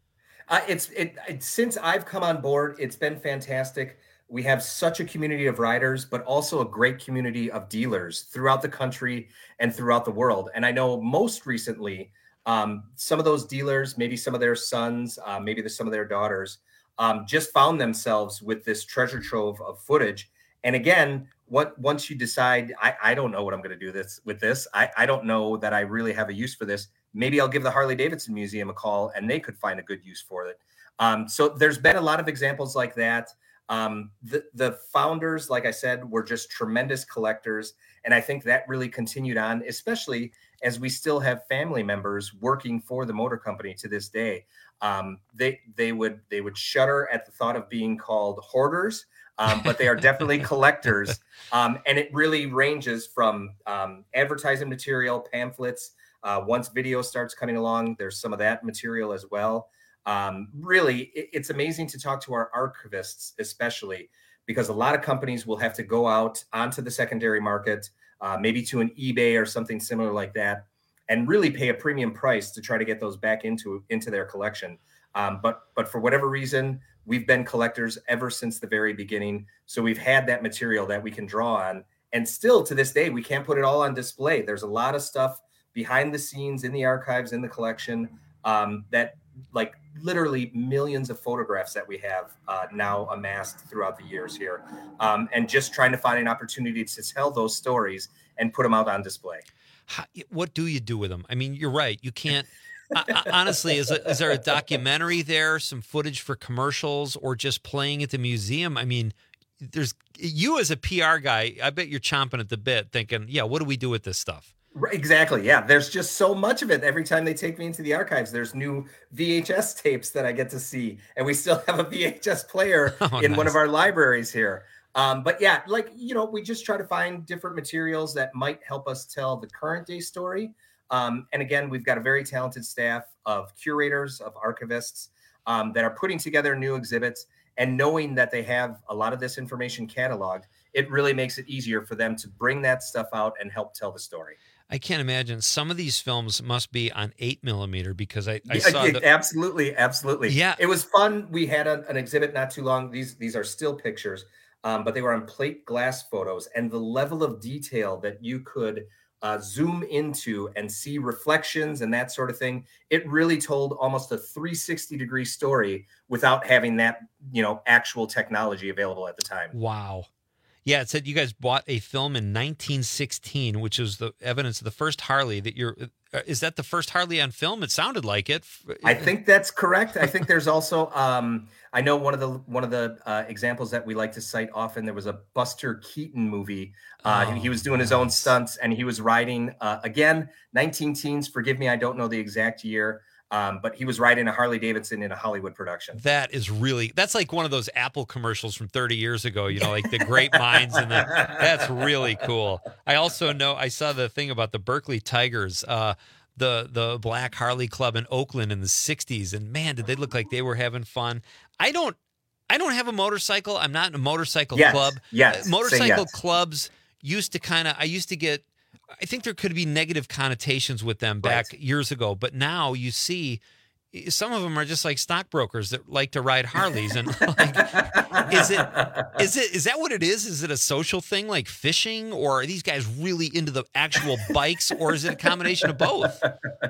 Uh, it's it, it since I've come on board, it's been fantastic. We have such a community of riders, but also a great community of dealers throughout the country and throughout the world. And I know most recently, um, some of those dealers, maybe some of their sons, uh, maybe some of their daughters, um, just found themselves with this treasure trove of footage. And again, what once you decide, I, I don't know what I'm going to do this with this. I, I don't know that I really have a use for this. Maybe I'll give the Harley Davidson Museum a call and they could find a good use for it. Um, so there's been a lot of examples like that. Um, the, the founders, like I said, were just tremendous collectors. And I think that really continued on, especially as we still have family members working for the motor company to this day. Um, they, they would, they would shudder at the thought of being called hoarders, um, but they are definitely collectors. Um, and it really ranges from, um, advertising material, pamphlets. Uh, once video starts coming along, there's some of that material as well. Um, really, it, it's amazing to talk to our archivists, especially because a lot of companies will have to go out onto the secondary market, uh, maybe to an eBay or something similar like that, and really pay a premium price to try to get those back into, into their collection. Um, but, but for whatever reason, we've been collectors ever since the very beginning. So we've had that material that we can draw on, and still to this day, we can't put it all on display. There's a lot of stuff behind the scenes in the archives, in the collection, um, that like literally millions of photographs that we have uh, now amassed throughout the years here. Um, and just trying to find an opportunity to tell those stories and put them out on display. How, what do you do with them? I mean, you're right. You can't, uh, honestly, is, a, is there a documentary there, some footage for commercials, or just playing at the museum? I mean, there's you as a P R guy, I bet you're chomping at the bit thinking, yeah, what do we do with this stuff? Exactly. Yeah. There's just so much of it. Every time they take me into the archives, there's new V H S tapes that I get to see. And we still have a V H S player oh, in nice. one of our libraries here. Um, but yeah, like, you know, we just try to find different materials that might help us tell the current day story. Um, and again, we've got a very talented staff of curators, of archivists um, that are putting together new exhibits, and knowing that they have a lot of this information cataloged, it really makes it easier for them to bring that stuff out and help tell the story. I can't imagine. Some of these films must be on eight millimeter because I, I yeah, saw yeah, the... absolutely, absolutely. Yeah, it was fun. We had a, an exhibit not too long. These these are still pictures, um, but they were on plate glass photos, and the level of detail that you could uh, zoom into and see reflections and that sort of thing. It really told almost a three sixty degree story without having that, you know, actual technology available at the time. Wow. Yeah, it said you guys bought a film in nineteen sixteen, which is the evidence of the first Harley that you're. Is that the first Harley on film? It sounded like it. I think that's correct. I think there's also. Um, I know one of the one of the uh, examples that we like to cite often. There was a Buster Keaton movie. Uh, oh, he, he was doing his own stunts, and he was riding uh, again nineteen teens. Forgive me, I don't know the exact year. Um, but he was riding a Harley Davidson in a Hollywood production. That is really, that's like one of those Apple commercials from thirty years ago, you know, like the great minds. And the, that's really cool. I also know, I saw the thing about the Berkeley Tigers, uh, the, the Black Harley Club in Oakland in the sixties. And man, did they look like they were having fun. I don't, I don't have a motorcycle. I'm not in a motorcycle yes, club. Yes. Motorcycle yes. clubs used to kind of, I used to get, I think there could be negative connotations with them back right. years ago, but now you see some of them are just like stockbrokers that like to ride Harleys. And like, is it, is it, is that what it is? Is it a social thing like fishing, or are these guys really into the actual bikes, or is it a combination of both?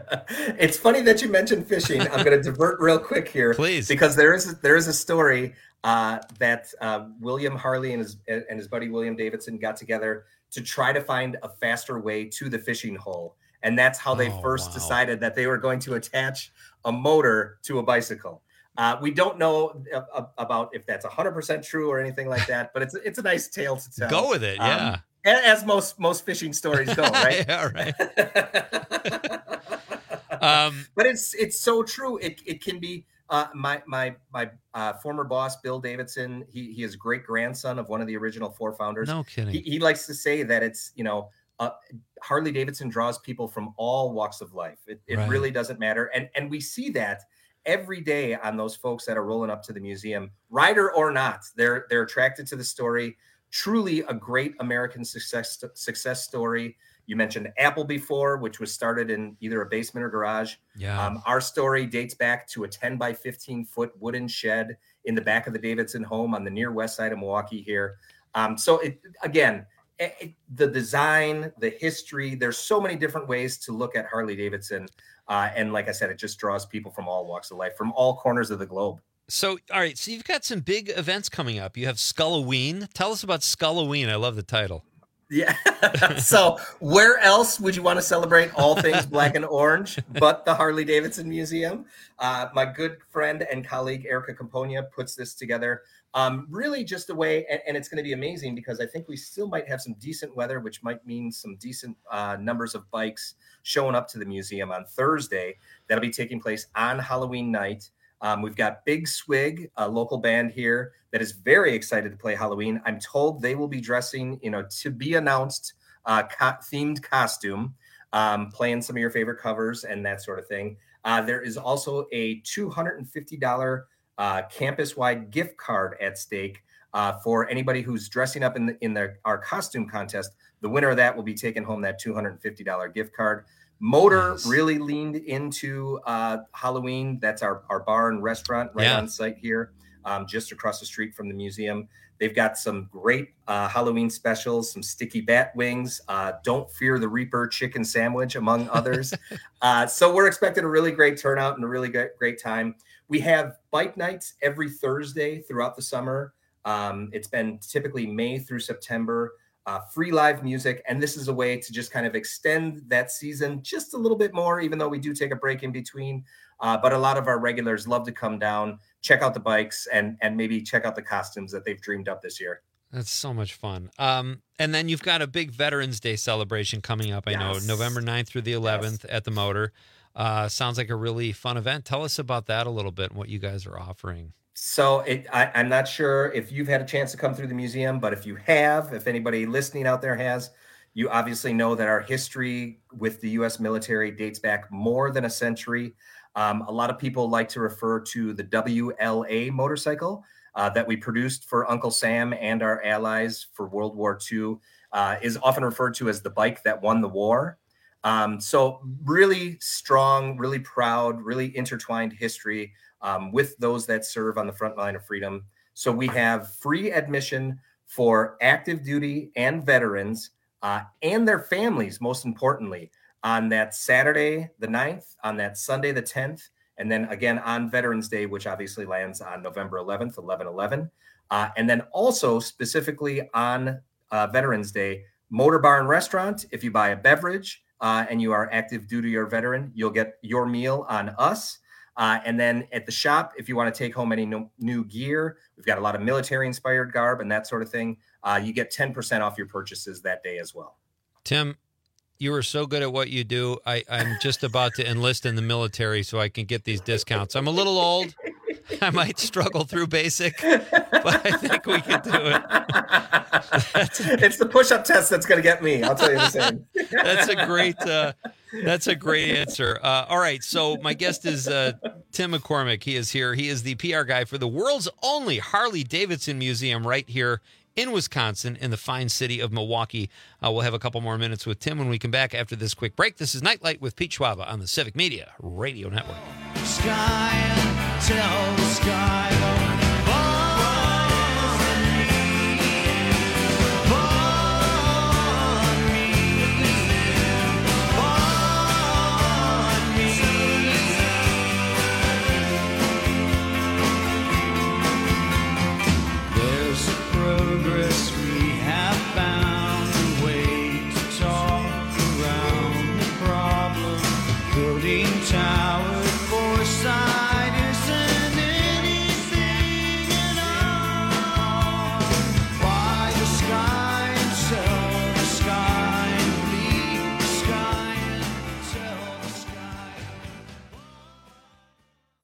It's funny that you mentioned fishing. I'm going to divert real quick here, please, because there is, there is a story uh, that uh, William Harley and his, and his buddy William Davidson got together to try to find a faster way to the fishing hole. And that's how they oh, first wow. decided that they were going to attach a motor to a bicycle. Uh, we don't know uh, about if that's one hundred percent true or anything like that, but it's it's a nice tale to tell. Go with it, yeah. Um, as most most fishing stories go, right? Yeah, right. Um, but it's it's so true. It it can be. Uh, my my my uh, former boss, Bill Davidson. He he is great grandson of one of the original four founders. No kidding. He, he likes to say that it's you know uh, Harley Davidson draws people from all walks of life. It, it Right. really doesn't matter, and and we see that every day on those folks that are rolling up to the museum, rider or not. They're they're attracted to the story. Truly a great American success success story. You mentioned Apple before, which was started in either a basement or garage. Yeah. Um, our story dates back to a ten by fifteen foot wooden shed in the back of the Davidson home on the near west side of Milwaukee here. Um, so it, again, it, it, the design, the history, there's so many different ways to look at Harley Davidson. Uh, and like I said, it just draws people from all walks of life, from all corners of the globe. So, all right. So you've got some big events coming up. You have Skulloween. Tell us about Skulloween. I love the title. Yeah. So where else would you want to celebrate all things black and orange but the Harley Davidson Museum? Uh, my good friend and colleague Erica Camponia puts this together. Um, really just a way, and, and it's going to be amazing because I think we still might have some decent weather, which might mean some decent uh, numbers of bikes showing up to the museum on Thursday. That'll be taking place on Halloween night. Um, we've got Big Swig, a local band here that is very excited to play Halloween. I'm told they will be dressing, you know, to be announced uh, co- themed costume, um, playing some of your favorite covers and that sort of thing. Uh, there is also a two hundred fifty dollars uh, campus-wide gift card at stake uh, for anybody who's dressing up in the, in their, our costume contest. The winner of that will be taking home that two hundred fifty dollars gift card. Motor nice. really leaned into uh, Halloween. That's our, our bar and restaurant right Yeah. on site here, um, just across the street from the museum. They've got some great uh, Halloween specials, some sticky bat wings, uh, Don't Fear the Reaper chicken sandwich, among others. uh, so we're expecting a really great turnout and a really great, great time. We have bike nights every Thursday throughout the summer. Um, it's been typically May through September. Uh, free live music, and this is a way to just kind of extend that season just a little bit more, even though we do take a break in between. Uh, but a lot of our regulars love to come down, check out the bikes, and and maybe check out the costumes that they've dreamed up this year. That's so much fun. Um, and then you've got a big Veterans Day celebration coming up, I know, Yes. November ninth through the eleventh at the Motor. Uh, sounds like a really fun event. Tell us about that a little bit and what you guys are offering. So it, I, I'm not sure if you've had a chance to come through the museum, but if you have, if anybody listening out there has, you obviously know that our history with the U S military dates back more than a century. Um, a lot of people like to refer to the W L A motorcycle uh, that we produced for Uncle Sam and our allies for World War Two, uh, is often referred to as the bike that won the war. Um, so really strong, really proud, really intertwined history um, with those that serve on the front line of freedom. So we have free admission for active duty and veterans uh, and their families, most importantly, on that Saturday, the ninth, on that Sunday, the tenth, and then again on Veterans Day, which obviously lands on November eleventh, eleven eleven. Uh, and then also specifically on uh, Veterans Day, Motor Bar and Restaurant, if you buy a beverage uh, and you are active duty or veteran, you'll get your meal on us. Uh, and then at the shop, if you want to take home any no, new gear, we've got a lot of military-inspired garb and that sort of thing. Uh, you get ten percent off your purchases that day as well. Tim, you are so good at what you do. I, I'm just about to enlist in the military so I can get these discounts. I'm a little old. I might struggle through basic, but I think we can do it. It's the push-up test that's going to get me. I'll tell you the same. That's a great. Uh, that's a great answer. Uh, all right, so my guest is uh, Tim McCormick. He is here. He is the P R guy for the world's only Harley Davidson Museum right here in Wisconsin, in the fine city of Milwaukee. Uh, we'll have a couple more minutes with Tim when we come back after this quick break. This is Nightlight with Pete Schwaba on the Civic Media Radio Network. Sky, tell the sky. Tower foresight isn't anything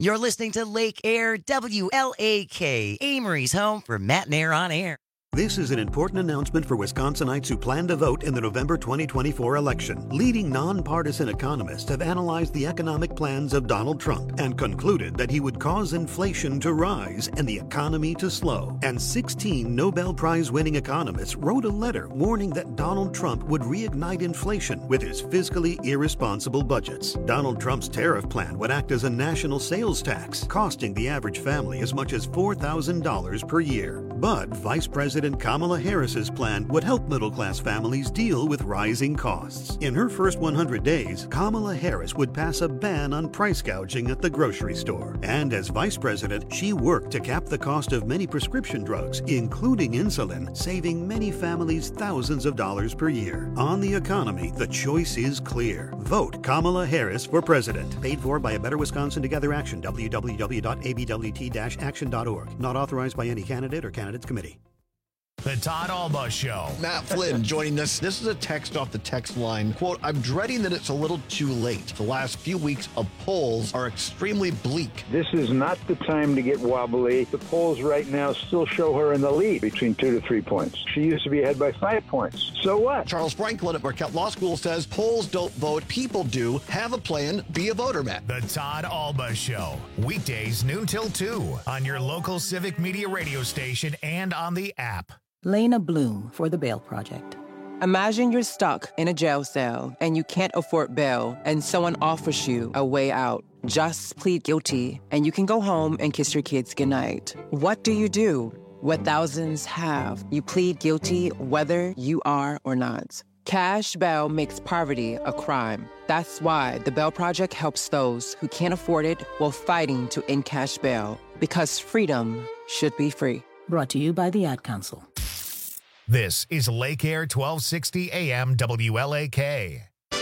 You're listening to Lake Air W L A K, Amory's home for Matt and Air on Air. This is an important announcement for Wisconsinites who plan to vote in the November twenty twenty-four election. Leading nonpartisan economists have analyzed the economic plans of Donald Trump and concluded that he would cause inflation to rise and the economy to slow. And sixteen Nobel Prize-winning economists wrote a letter warning that Donald Trump would reignite inflation with his fiscally irresponsible budgets. Donald Trump's tariff plan would act as a national sales tax, costing the average family as much as four thousand dollars per year. But Vice President Kamala Harris's plan would help middle-class families deal with rising costs. In her first one hundred days, Kamala Harris would pass a ban on price gouging at the grocery store. And as vice president, she worked to cap the cost of many prescription drugs, including insulin, saving many families thousands of dollars per year. On the economy, the choice is clear. Vote Kamala Harris for president. Paid for by A Better Wisconsin Together Action, w w w dot a b w t dash action dot org. Not authorized by any candidate or candidates committee. The Todd Alba Show. Matt Flynn joining us. This is a text off the text line. Quote, I'm dreading that it's a little too late. The last few weeks of polls are extremely bleak. This is not the time to get wobbly. The polls right now still show her in the lead between two to three points. She used to be ahead by five points. So what? Charles Franklin at Marquette Law School says polls don't vote, people do. Have a plan, be a voter, Matt. The Todd Alba Show. Weekdays noon till two on your local Civic Media radio station and on the app. Lena Bloom for the Bail Project. Imagine you're stuck in a jail cell and you can't afford bail and someone offers you a way out. Just plead guilty and you can go home and kiss your kids goodnight. What do you do? What thousands have. You plead guilty whether you are or not. Cash bail makes poverty a crime. That's why the Bail Project helps those who can't afford it while fighting to end cash bail. Because freedom should be free. Brought to you by the Ad Council. This is Lake Air twelve sixty A M W L A K.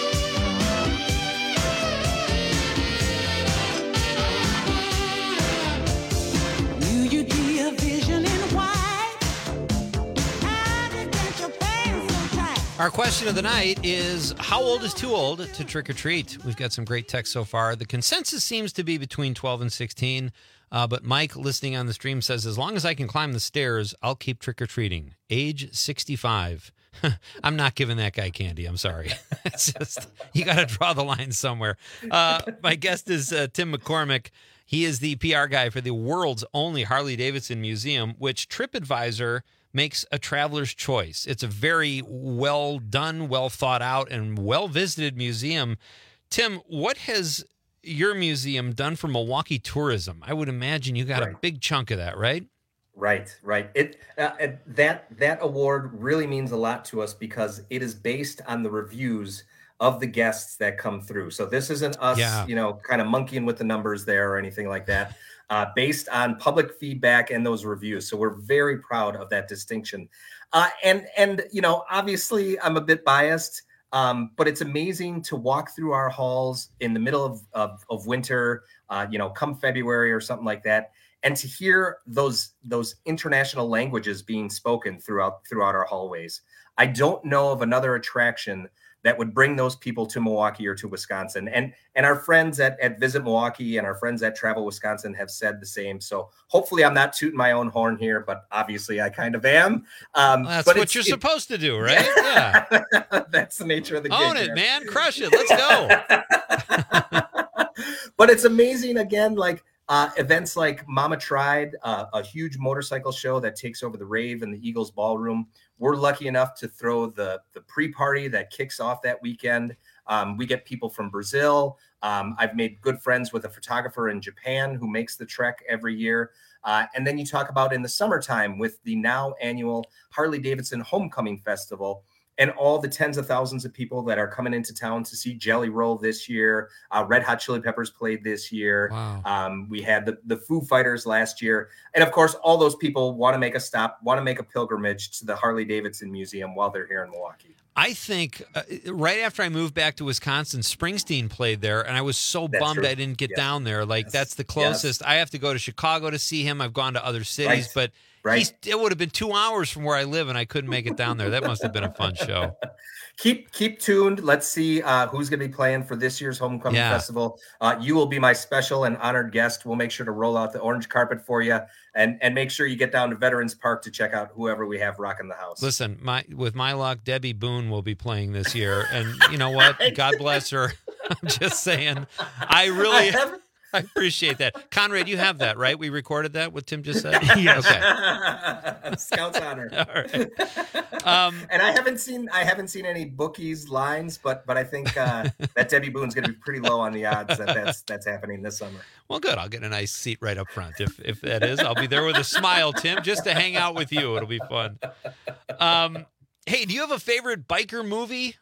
Our question of the night is, how old is too old to trick or treat? We've got some great texts so far. The consensus seems to be between twelve and sixteen. Uh, but Mike, listening on the stream, says, as long as I can climb the stairs, I'll keep trick-or-treating. Age sixty-five. I'm not giving that guy candy. I'm sorry. It's just, you got to draw the line somewhere. Uh, my guest is uh, Tim McCormick. He is the P R guy for the world's only Harley-Davidson museum, which TripAdvisor makes a traveler's choice. It's a very well done, well thought out, and well-visited museum. Tim, what has your museum done for Milwaukee tourism? I would imagine you got right. a big chunk of that, right? Right, right. It uh, that that award really means a lot to us because it is based on the reviews of the guests that come through. So this isn't us, yeah. you know, kind of monkeying with the numbers there or anything like that. Uh, based on public feedback and those reviews. So we're very proud of that distinction. Uh, and and you know, obviously, I'm a bit biased. Um, but it's amazing to walk through our halls in the middle of, of, of winter, uh, you know, come February or something like that, and to hear those those international languages being spoken throughout throughout our hallways. I don't know of another attraction that would bring those people to Milwaukee or to Wisconsin. And and our friends at, at Visit Milwaukee and our friends at Travel Wisconsin have said the same. So hopefully I'm not tooting my own horn here, but obviously I kind of am. Um, well, that's but what you're it, supposed to do, right? Yeah. That's the nature of the game. Own it, man. Crush it. Let's go. But it's amazing, again, like uh, events like Mama Tried, uh, a huge motorcycle show that takes over the Rave and the Eagles Ballroom. We're lucky enough to throw the, the pre-party that kicks off that weekend. Um, we get people from Brazil. Um, I've made good friends with a photographer in Japan who makes the trek every year. Uh, and then you talk about in the summertime with the now annual Harley-Davidson Homecoming Festival and all the tens of thousands of people that are coming into town to see Jelly Roll this year. Uh, Red Hot Chili Peppers played this year. Wow. Um, we had the, the Foo Fighters last year. And of course, all those people want to make a stop, want to make a pilgrimage to the Harley-Davidson Museum while they're here in Milwaukee. I think uh, right after I moved back to Wisconsin, Springsteen played there, and I was so That's bummed true. I didn't get Yes. down there. Like, Yes. that's the closest. Yes. I have to go to Chicago to see him. I've gone to other cities, Right. but Right. he's, it would have been two hours from where I live, and I couldn't make it down there. That must have been a fun show. Keep keep tuned. Let's see uh, who's going to be playing for this year's Homecoming Yeah. Festival. Uh, you will be my special and honored guest. We'll make sure to roll out the orange carpet for you, and and make sure you get down to Veterans Park to check out whoever we have rocking the house. Listen, my with my luck, Debbie Boone will be playing this year, and you know what? God bless her. I'm just saying. I really, I have- I appreciate that. Conrad, you have that, right? We recorded that. What Tim just said. Yes. Okay. Scout's honor. All right. Um, and I haven't seen I haven't seen any bookies lines, but but I think uh, that Debbie Boone's going to be pretty low on the odds that that's that's happening this summer. Well, good. I'll get a nice seat right up front. If if that is, I'll be there with a smile, Tim, just to hang out with you. It'll be fun. Um, hey, do you have a favorite biker movie?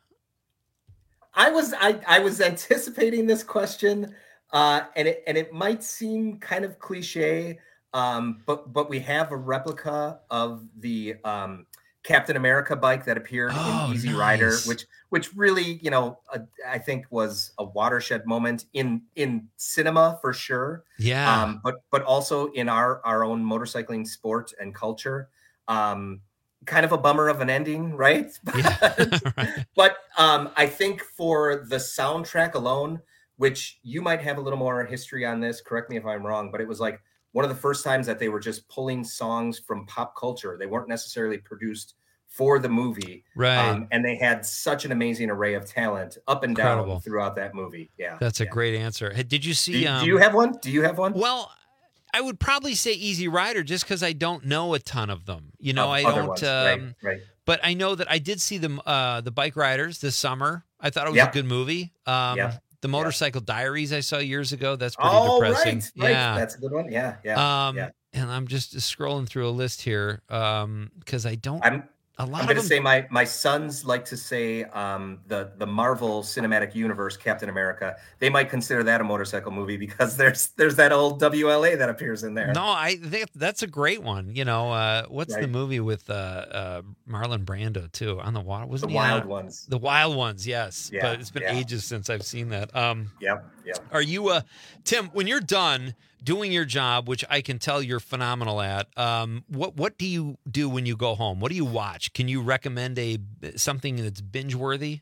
I was I, I was anticipating this question, uh, and it and it might seem kind of cliche, um, but but we have a replica of the um, Captain America bike that appeared Oh, in Easy nice. Rider, which which really you know uh, I think was a watershed moment in in cinema for sure. Yeah. Um, but but also in our our own motorcycling sport and culture. Um, kind of a bummer of an ending, right? right. But um, I think for the soundtrack alone, which you might have a little more history on this, correct me if I'm wrong, but it was like one of the first times that they were just pulling songs from pop culture. They weren't necessarily produced for the movie. Right. Um, and they had such an amazing array of talent up and Incredible. down throughout that movie. Yeah. That's a yeah. great answer. Hey, did you see? Do, um, do you have one? Do you have one? Well, I would probably say Easy Rider just because I don't know a ton of them. You know, Of I other don't. ones, Um, right, right. But I know that I did see them, uh, the Bike Riders this summer. I thought it was Yeah. a good movie. Um, Yeah. The Motorcycle Diaries I saw years ago. That's pretty Oh, depressing. right, right. Yeah. That's a good one. Yeah, yeah, Um, yeah. And I'm just scrolling through a list here because I don't. I'm a lot I'm of going to them. say my my sons like to say um, the the Marvel Cinematic Universe Captain America. They might consider that a motorcycle movie because there's there's that old W L A that appears in there. No, I think that's a great one. You know, uh, what's the Right. movie with uh, uh, Marlon Brando too on the water? Wasn't The he on Wild it? Ones. The Wild Ones, yes. Yeah, but it's been yeah. ages since I've seen that. Um, Yep, yep. Are you, uh, Tim? When you're done doing your job, which I can tell you're phenomenal at, um, what what do you do when you go home? What do you watch? Can you recommend a something that's binge worthy?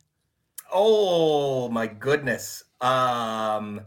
Oh my goodness. Um,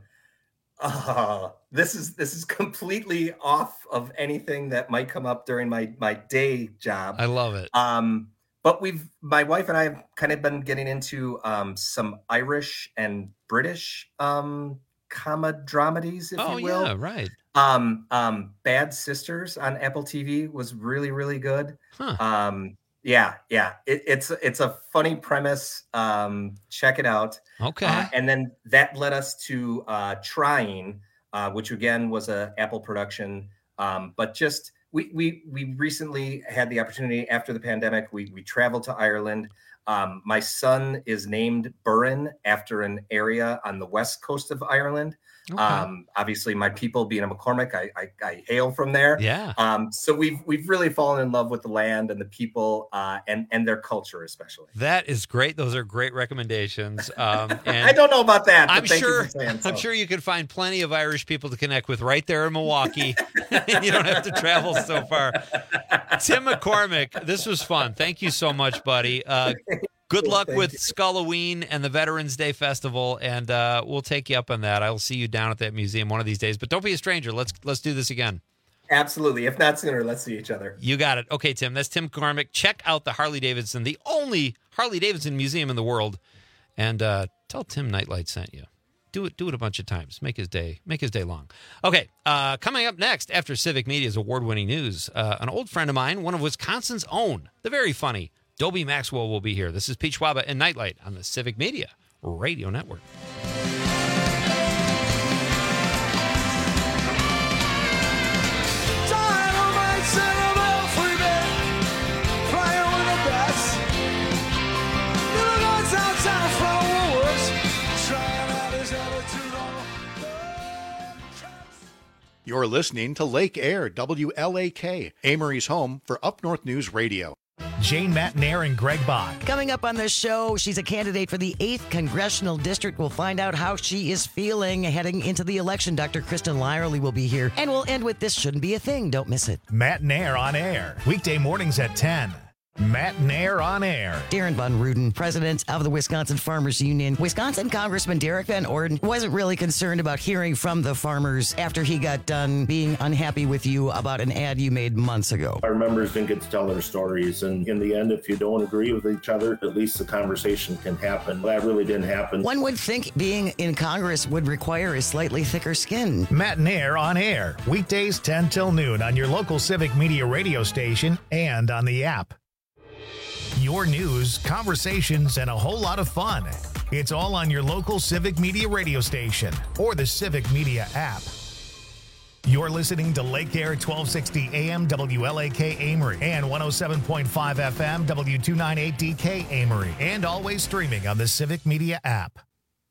oh, this is this is completely off of anything that might come up during my my day job. I love it. Um, but we've my wife and I have kind of been getting into um, some Irish and British um, comedy dramedies, if Oh you will. yeah, right. Um, um, Bad Sisters on Apple T V was really, really good. Huh. Um, yeah, yeah. It, it's it's a funny premise. Um, check it out. Okay. Uh, and then that led us to uh, Trying, uh, which again was a Apple production. Um, but just we we we recently had the opportunity after the pandemic. We we traveled to Ireland. Um, my son is named Burren after an area on the west coast of Ireland. Okay. Um, obviously, my people being a McCormick, I, I, I hail from there. Yeah. Um, so we've we've really fallen in love with the land and the people uh, and and their culture, especially. That is great. Those are great recommendations. Um, and I don't know about that. But I'm thank sure. You for saying so. I'm sure you can find plenty of Irish people to connect with right there in Milwaukee. You don't have to travel so far. Tim McCormick, this was fun. Thank you so much, buddy. Uh, good luck Thank with you. Skulloween and the Veterans Day Festival, and uh, we'll take you up on that. I will see you down at that museum one of these days. But don't be a stranger. Let's let's do this again. Absolutely. If not sooner, let's see each other. You got it. Okay, Tim. That's Tim McCormick. Check out the Harley Davidson, the only Harley Davidson museum in the world, and uh, tell Tim Nightlight sent you. Do it. Do it a bunch of times. Make his day. Make his day long. Okay. Uh, coming up next, after Civic Media's award-winning news, uh, an old friend of mine, one of Wisconsin's own, the very funny Dobie Maxwell, will be here. This is Pete Schwaba and Nightlight on the Civic Media Radio Network. You're listening to Lake Air, W L A K, Amory's home for Up North News Radio. Jane Matnair and Greg Bach. Coming up on the show, she's a candidate for the eighth Congressional District. We'll find out how she is feeling heading into the election. Doctor Kristen Lyerly will be here. And we'll end with This Shouldn't Be a Thing. Don't miss it. Matnair on air. Weekday mornings at ten. Matnair on air. Darren Von Ruden, president of the Wisconsin Farmers Union. Wisconsin Congressman Derek Van Orden wasn't really concerned about hearing from the farmers after he got done being unhappy with you about an ad you made months ago. Our members didn't get to tell their stories, and in the end, if you don't agree with each other, at least the conversation can happen. That really didn't happen. One would think being in Congress would require a slightly thicker skin. Matnair on air. Weekdays ten till noon on your local Civic Media radio station and on the app. Your news, conversations, and a whole lot of fun. It's all on your local Civic Media radio station or the Civic Media app. You're listening to Lake Air twelve sixty A M W L A K Amory and one oh seven point five F M W two ninety-eight D K Amory, and always streaming on the Civic Media app.